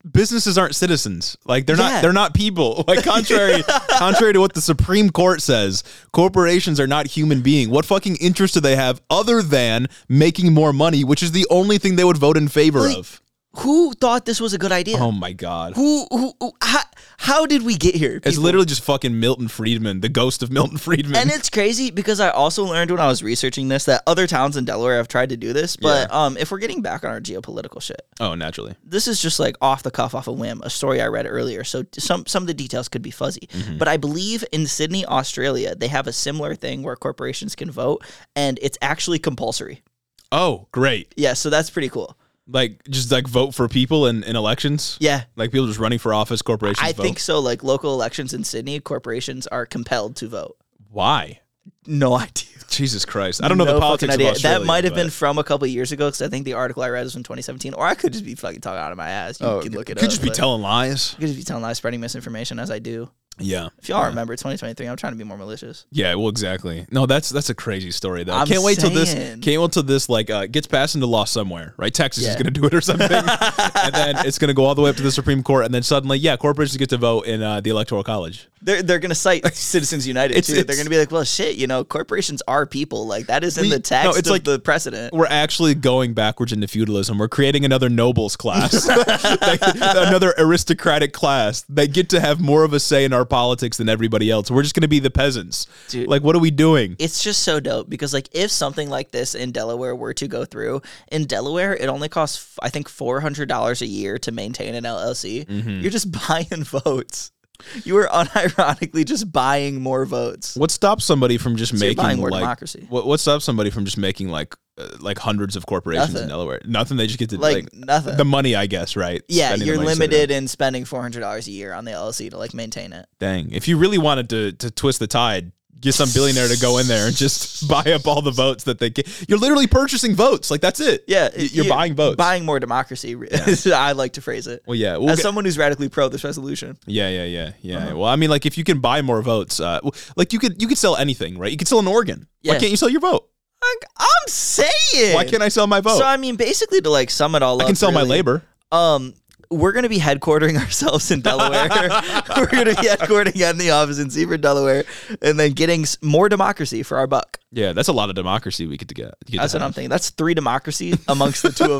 businesses aren't citizens. Like they're
Yeah.
not they're not people. Like contrary contrary to what the Supreme Court says, corporations are not human beings. What fucking interest do they have other than making more money, which is the only thing they would vote in favor
Like,
of?
Who thought this was a good idea?
Oh my god.
Who, who, who how, how did we get here?
It's
people?
literally just fucking Milton Friedman, the ghost of Milton Friedman.
And it's crazy because I also learned when I was researching this that other towns in Delaware have tried to do this. But
Yeah.
um, if we're getting back on our geopolitical shit,
oh, naturally.
this is just like off the cuff, off a whim, a story I read earlier. So some some of the details could be fuzzy.
Mm-hmm.
But I believe in Sydney, Australia, they have a similar thing where corporations can vote, and it's actually compulsory.
Oh, great.
Yeah, so that's pretty cool.
Like just like vote for people in, in elections?
Yeah.
Like people just running for office, corporations
I
vote?
think so. Like local elections in Sydney, corporations are compelled to vote.
Why?
No idea.
Jesus Christ. I don't know
No
the politics
fucking
of
idea.
Australia.
That might have
but-
been from a couple of years ago because I think the article I read was from twenty seventeen. Or I could just be fucking talking out of my ass. You
Oh,
can look it
could
up.
just be
but-
telling lies.
Could just be telling lies, spreading misinformation as I do.
Yeah.
If y'all
yeah.
remember twenty twenty-three, I'm trying to be more malicious.
Yeah, well, exactly. No, that's that's a crazy story though.
I'm
can't wait till this.
saying.
Can't wait till this like uh, gets passed into law somewhere, right? Texas is
Yeah.
going to do it or something, and then it's going to go all the way up to the Supreme Court, and then suddenly, yeah, corporations get to vote in uh, the Electoral College.
They're they're gonna cite Citizens United
It's-
too.
it's-
They're gonna be like, well, shit, you know, corporations are people. Like that is in
We-
the text
no, it's
of
like-
the precedent.
We're actually going backwards into feudalism. We're creating another nobles class, Like, another aristocratic class. They get to have more of a say in our politics than everybody else. We're just going to be the peasants.
Dude.
Like, what are we doing?
It's just so dope because like if something like this in Delaware were to go through, in Delaware it only costs I think four hundred dollars a year to maintain an L L C.
Mm-hmm.
You're just buying votes. You are unironically just buying more votes.
What stops somebody from just
So you're
making
buying more
like
democracy.
What, what stops somebody from just making like uh, like hundreds of corporations
Nothing.
in Delaware? Nothing. They just get to
Like,
like,
nothing.
the money, I guess, right?
Yeah,
Spending the
you're
money so
limited
down.
in spending four hundred dollars a year on the L L C to like maintain it.
Dang, if you really wanted to to twist the tide, get some billionaire to go in there and just buy up all the votes that they get. You're literally purchasing votes. Like that's it.
Yeah,
Y- you're buying votes.
Buying more democracy. I like to phrase it.
Well, yeah. We'll
As
get-
someone who's radically pro this resolution.
yeah, yeah, yeah, yeah.
Uh-huh.
Well, I mean, like if you can buy more votes, uh, w- like you could you could sell anything, right? You could sell an organ. Why
Yeah.
can't you sell your vote?
Like, I'm saying.
Why can't I sell my vote?
So I mean, basically, to like sum it all
I
up,
can sell my
really,
labor.
Um, we're gonna be headquartering ourselves in Delaware. We're gonna be headquartering in the office in Seaford, Delaware, and then getting s- more democracy for our buck.
Yeah, that's a lot of democracy we get to get. get
That's
to
what I'm
have.
thinking. That's three democracy amongst the two of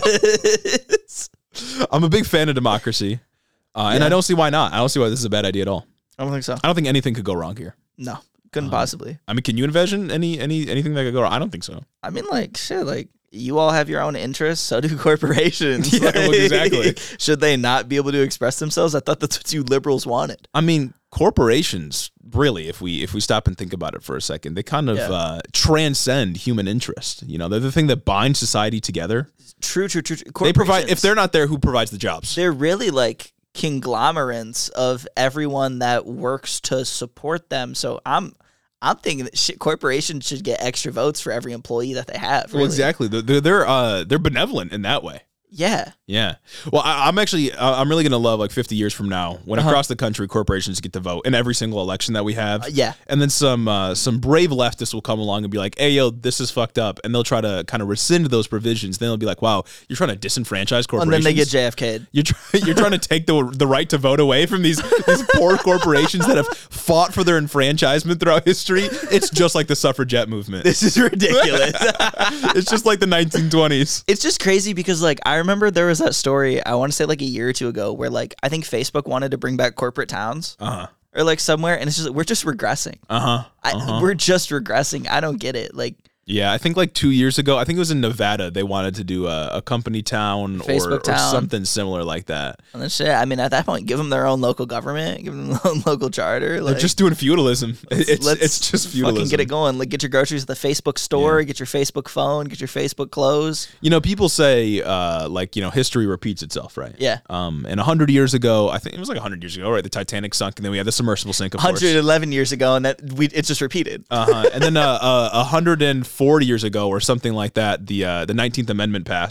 us.
I'm a big fan of democracy, uh, and
Yeah.
I don't see why not. I don't see why this is a bad idea at all.
I don't think so.
I don't think anything could go wrong here.
No, couldn't
Uh-huh.
possibly.
I mean, can you envision any any anything that could go wrong? I don't think so.
I mean, like shit. Like you all have your own interests. So do corporations.
Yeah, well,
Like,
exactly.
Should they not be able to express themselves? I thought that's what you liberals wanted.
I mean, corporations really, if we if we stop and think about it for a second, they kind of
Yeah.
uh, transcend human interest. You know, they're the thing that binds society together.
True, true, true. true.
They provide. If
Corporations,
they're not there, who provides the jobs?
they're really like conglomerates of everyone that works to support them. So I'm I'm thinking that shit, corporations should get extra votes for every employee that they have.
Well,
really.
exactly. They're they're they're, uh, they're benevolent in that way.
Yeah.
Yeah. Well, I, I'm actually, uh, I'm really going to love like fifty years from now when
Uh-huh.
across the country corporations get to vote in every single election that we have.
Uh, yeah.
And then some uh, some brave leftists will come along and be like, hey, yo, this is fucked up. And they'll try to kind of rescind those provisions. Then they'll be like, wow, you're trying to disenfranchise
And
corporations.
then they get J F K'd.
You're, try- you're trying to take the the right to vote away from these, these poor corporations that have fought for their enfranchisement throughout history. It's just like the suffragette movement.
This is ridiculous.
It's just like the nineteen twenties.
It's just crazy because like I remember there was that story I want to say like a year or two ago where like I think Facebook wanted to bring back corporate towns
Uh-huh.
or like somewhere and it's just we're just regressing.
Uh-huh.
I,
uh-huh.
We're just regressing. I don't get it. Like
Yeah, I think like two years ago, I think it was in Nevada, they wanted to do a, a company town or,
Facebook
or
town.
something similar like that.
and then shit. I mean, at that point, give them their own local government, give them their own local charter. Like,
They're just doing feudalism. It's
let's
it's just feudalism.
fucking get it going. Like, get your groceries at the Facebook store, get your Facebook phone, get your Facebook clothes.
You know, people say uh, like you know history repeats itself, right?
Yeah.
Um, and a hundred years ago, I think it was like a hundred years ago, right? The Titanic sunk, and then we had the submersible sink, of
one
course.
hundred eleven years ago, and that we it's just repeated.
Uh-huh. And then uh, uh, one hundred forty years ago, or something like that, the uh, the nineteenth Amendment passed,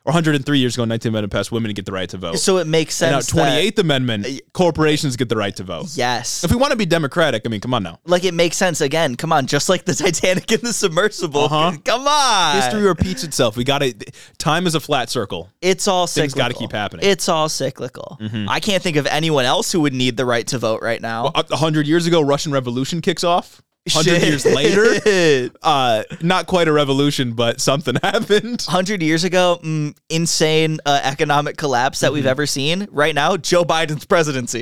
Or one hundred three years ago, nineteenth Amendment passed, women get the right to vote.
So it makes sense.
And now twenty-eighth Amendment, corporations get the right to vote.
Yes.
If we want to be democratic, I mean, come on now.
Like, it makes sense again. Come on, just like the Titanic and the submersible. Uh-huh. Come on.
History repeats itself. We got to. Time is a flat circle.
It's all cyclical.
Things got to keep happening.
It's all cyclical. Mm-hmm. I can't think of anyone else who would need the right to vote right now.
Well, a hundred years ago, Russian Revolution kicks off. Hundred years later, uh, not quite a revolution, but something happened.
Hundred years ago, mm, insane uh, economic collapse that mm-hmm. we've ever seen. Right now, Joe Biden's presidency.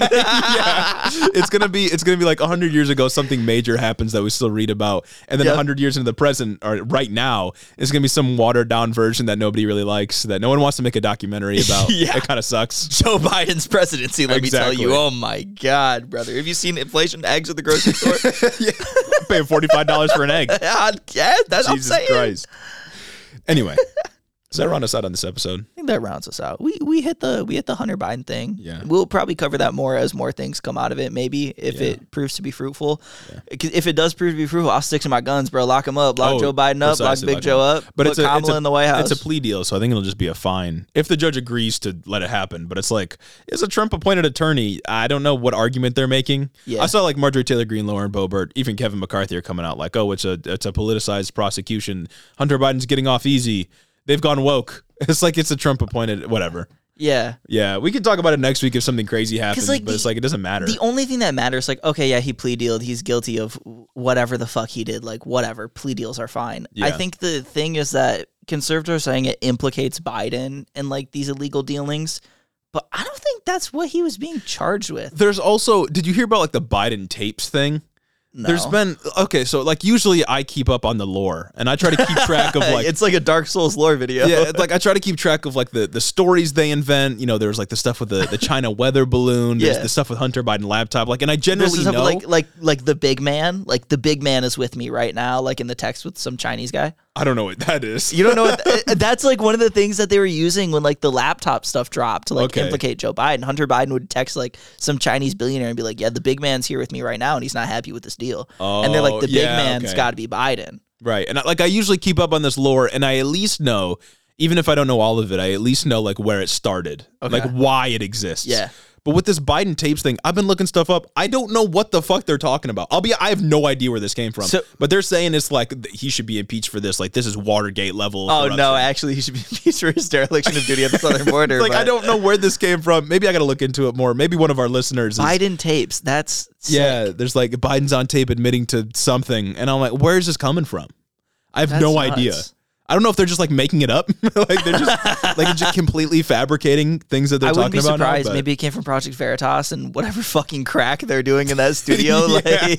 Yeah, it's gonna be it's gonna be like hundred years ago, something major happens that we still read about, and then a yep. hundred years into the present, or right now, it's gonna be some watered down version that nobody really likes, that no one wants to make a documentary about. Yeah. It kind of sucks.
Joe Biden's presidency. Let exactly. me tell you. Oh my God, brother! Have you seen inflation eggs at the grocery store?
Yeah. Paying forty-five dollars for an egg.
Yeah, that's
Jesus
what I'm saying.
Christ. Anyway, does that round us out on this episode?
I think that rounds us out. We we hit the we hit the Hunter Biden thing.
Yeah.
We'll probably cover that more as more things come out of it, maybe, if yeah. it proves to be fruitful. Yeah. If it does prove to be fruitful, I'll stick to my guns, bro. Lock him up. Lock oh, Joe Biden up. Lock Big Joe up. But put it's a, Kamala it's a, in the White House.
It's a plea deal, so I think it'll just be a fine. If the judge agrees to let it happen. But it's like, is a Trump-appointed attorney, I don't know what argument they're making. Yeah. I saw like Marjorie Taylor Greene, Lauren Boebert, even Kevin McCarthy are coming out like, oh, it's a it's a politicized prosecution. Hunter Biden's getting off easy. They've gone woke. It's like it's a Trump-appointed whatever.
Yeah.
Yeah, we can talk about it next week if something crazy happens, like, but
the,
it's like it doesn't matter.
The only thing that matters, like, okay, yeah, he plea dealed. He's guilty of whatever the fuck he did. Like, whatever. Plea deals are fine. Yeah. I think the thing is that conservatives are saying it implicates Biden in, like, these illegal dealings, but I don't think that's what he was being charged with.
There's also, did you hear about, like, the Biden tapes thing?
No.
There's been, okay, so like usually I keep up on the lore and I try to keep track of like.
It's like a Dark Souls lore video.
Yeah, it's like I try to keep track of like the, the stories they invent. You know, there's like the stuff with the, the China weather balloon. There's yeah. the stuff with Hunter Biden laptop. Like, and I generally know.
Like, like, like the big man, like the big man is with me right now, like in the text with some Chinese guy.
I don't know what that is.
You don't know what th- that's like one of the things that they were using when like the laptop stuff dropped to like okay. implicate Joe Biden. Hunter Biden would text like some Chinese billionaire and be like, yeah, the big man's here with me right now and he's not happy with this deal.
Oh,
and they're like, the big
yeah,
man's
okay.
got to be Biden.
Right. And I, like I usually keep up on this lore and I at least know, even if I don't know all of it, I at least know like where it started, okay. like why it exists.
Yeah.
But with this Biden tapes thing, I've been looking stuff up. I don't know what the fuck they're talking about. I'll be, I have no idea where this came from. So, but they're saying it's like he should be impeached for this. Like this is Watergate level.
Oh no, actually, he should be impeached for his dereliction of duty at the southern border.
Like
but.
I don't know where this came from. Maybe I got to look into it more. Maybe one of our listeners. Is,
Biden tapes. That's sick.
Yeah. There's like Biden's on tape admitting to something, and I'm like, where is this coming from? I have That's no nuts. idea. I don't know if they're just like making it up, like they're just like just completely fabricating things that they're
I
talking
about. I wouldn't be surprised.
Now,
Maybe it came from Project Veritas and whatever fucking crack they're doing in that studio.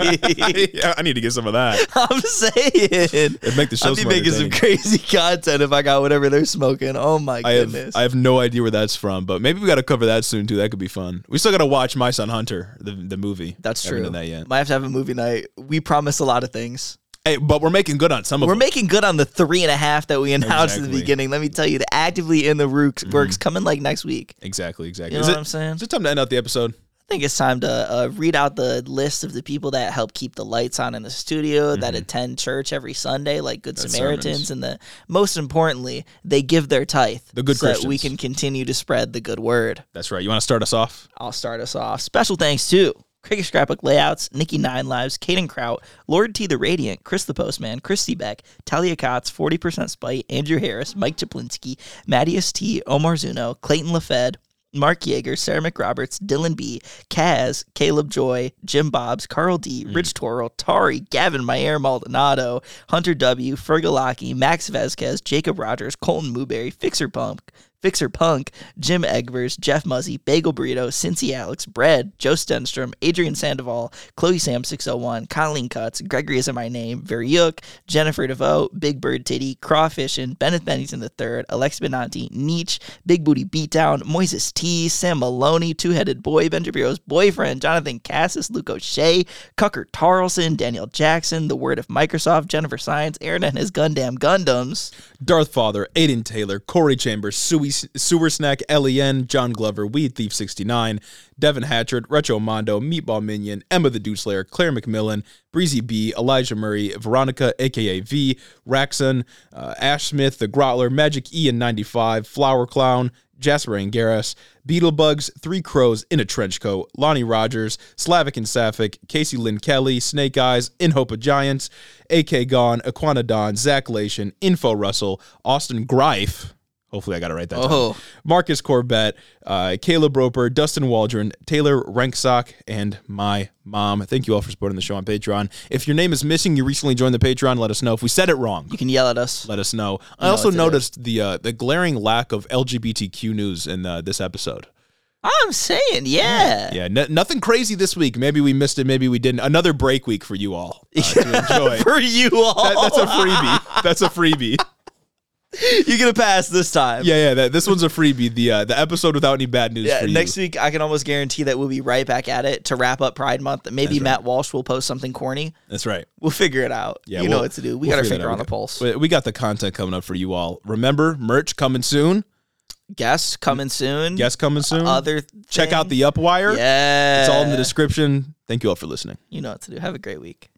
like,
yeah, I need to get some of that.
I'm saying,
it'd make the show.
I'd be making some crazy content if I got whatever they're smoking. Oh my
I
goodness!
Have, I have no idea where that's from, but maybe we got to cover that soon too. That could be fun. We still got to watch My Son Hunter, the the movie.
That's true.
Haven't done that yet.
Might have to have a movie night. We promise a lot of things.
Hey, but we're making good on some of
we're
them.
We're making good on the three and a half that we announced
exactly.
at the beginning. Let me tell you, the actively in the works, mm-hmm. works coming like next week.
Exactly, exactly.
You know
is
what
it,
I'm saying?
Is it time to end out the episode?
I think it's time to uh, read out the list of the people that help keep the lights on in the studio, mm-hmm. that attend church every Sunday, like Good That's Samaritans, sermons. and the most importantly, they give their tithe.
The good
so
Christians.
That we can continue to spread the good word.
That's right. You want to start us off?
I'll start us off. Special thanks to Cricket Scrapbook Layouts, Nikki Nine Lives, Caden Kraut, Lord T the Radiant, Chris the Postman, Christy Beck, Talia Kotz, forty percent Spite, Andrew Harris, Mike Chaplinsky, Mattias T, Omar Zuno, Clayton LaFed, Mark Yeager, Sarah McRoberts, Dylan B, Kaz, Caleb Joy, Jim Bobbs, Carl D, mm. Rich Torrell, Tari, Gavin Mayer Maldonado, Hunter W, Fergalaki, Max Vasquez, Jacob Rogers, Colton Mooberry, Fixer Punk, Fixer Punk, Jim Egbers, Jeff Muzzy, Bagel Burrito, Cincy Alex, Bread, Joe Stenstrom, Adrian Sandoval, Chloe Sam six oh one, Colleen Cutts, Gregory Isn't My Name, Veriuk, Jennifer DeVoe, Big Bird Titty, Crawfishin, Bennett Bennington the third, Alex Benanti, Nietzsche, Big Booty Beatdown, Moises T, Sam Maloney, Two-Headed Boy, Ben Jabiro's boyfriend, Jonathan Cassis, Luke O'Shea, Cucker Tarlson, Daniel Jackson, The Word of Microsoft, Jennifer Science, Aaron and his Gundam Gundams,
Darth Father, Aiden Taylor, Corey Chambers, Sui Louis Sewer Snack, L E N, John Glover, Weed Thief sixty-nine, Devin Hatchard, Retro Mondo, Meatball Minion, Emma the Dude Slayer, Claire McMillan, Breezy B, Elijah Murray, Veronica, aka V, Raxon, uh, Ash Smith, The Grotler, Magic Ian ninety-five, Flower Clown, Jasper Angaris, Beetlebugs, Three Crows in a Trench Coat, Lonnie Rogers, Slavic and Sapphic, Casey Lynn Kelly, Snake Eyes, In Hope of Giants, A K Gone, Aquana Don, Zach Lation, Info Russell, Austin Greif, hopefully I got it right that
oh.
time, Marcus Corbett, uh, Caleb Roper, Dustin Waldron, Taylor Ranksock, and my mom. Thank you all for supporting the show on Patreon. If your name is missing, you recently joined the Patreon, let us know. If we said it wrong,
you can yell at us.
Let us know.
You
I
know
also noticed the uh, the glaring lack of L G B T Q news in uh, this episode.
I'm saying, yeah.
Yeah, n- nothing crazy this week. Maybe we missed it, maybe we didn't. Another break week for you all uh, to enjoy.
For you all.
That, that's a freebie. That's a freebie.
You're gonna pass this time.
Yeah, yeah. That, this one's a freebie. The uh, the episode without any bad news.
Yeah,
for
next
you.
week I can almost guarantee that we'll be right back at it to wrap up Pride Month. Maybe
That's
Matt
right.
Walsh will post something corny.
That's right.
We'll figure it out.
Yeah,
you
we'll,
know what to do. We
we'll
got our
figure
finger
that
on
out.
the pulse.
We, we got the content coming up for you all. Remember, merch coming soon.
Guests coming soon.
Guests coming soon.
Other
Check out
things.
the Upwire.
Yeah,
It's all in the description. Thank you all for listening.
You know what to do. Have a great week.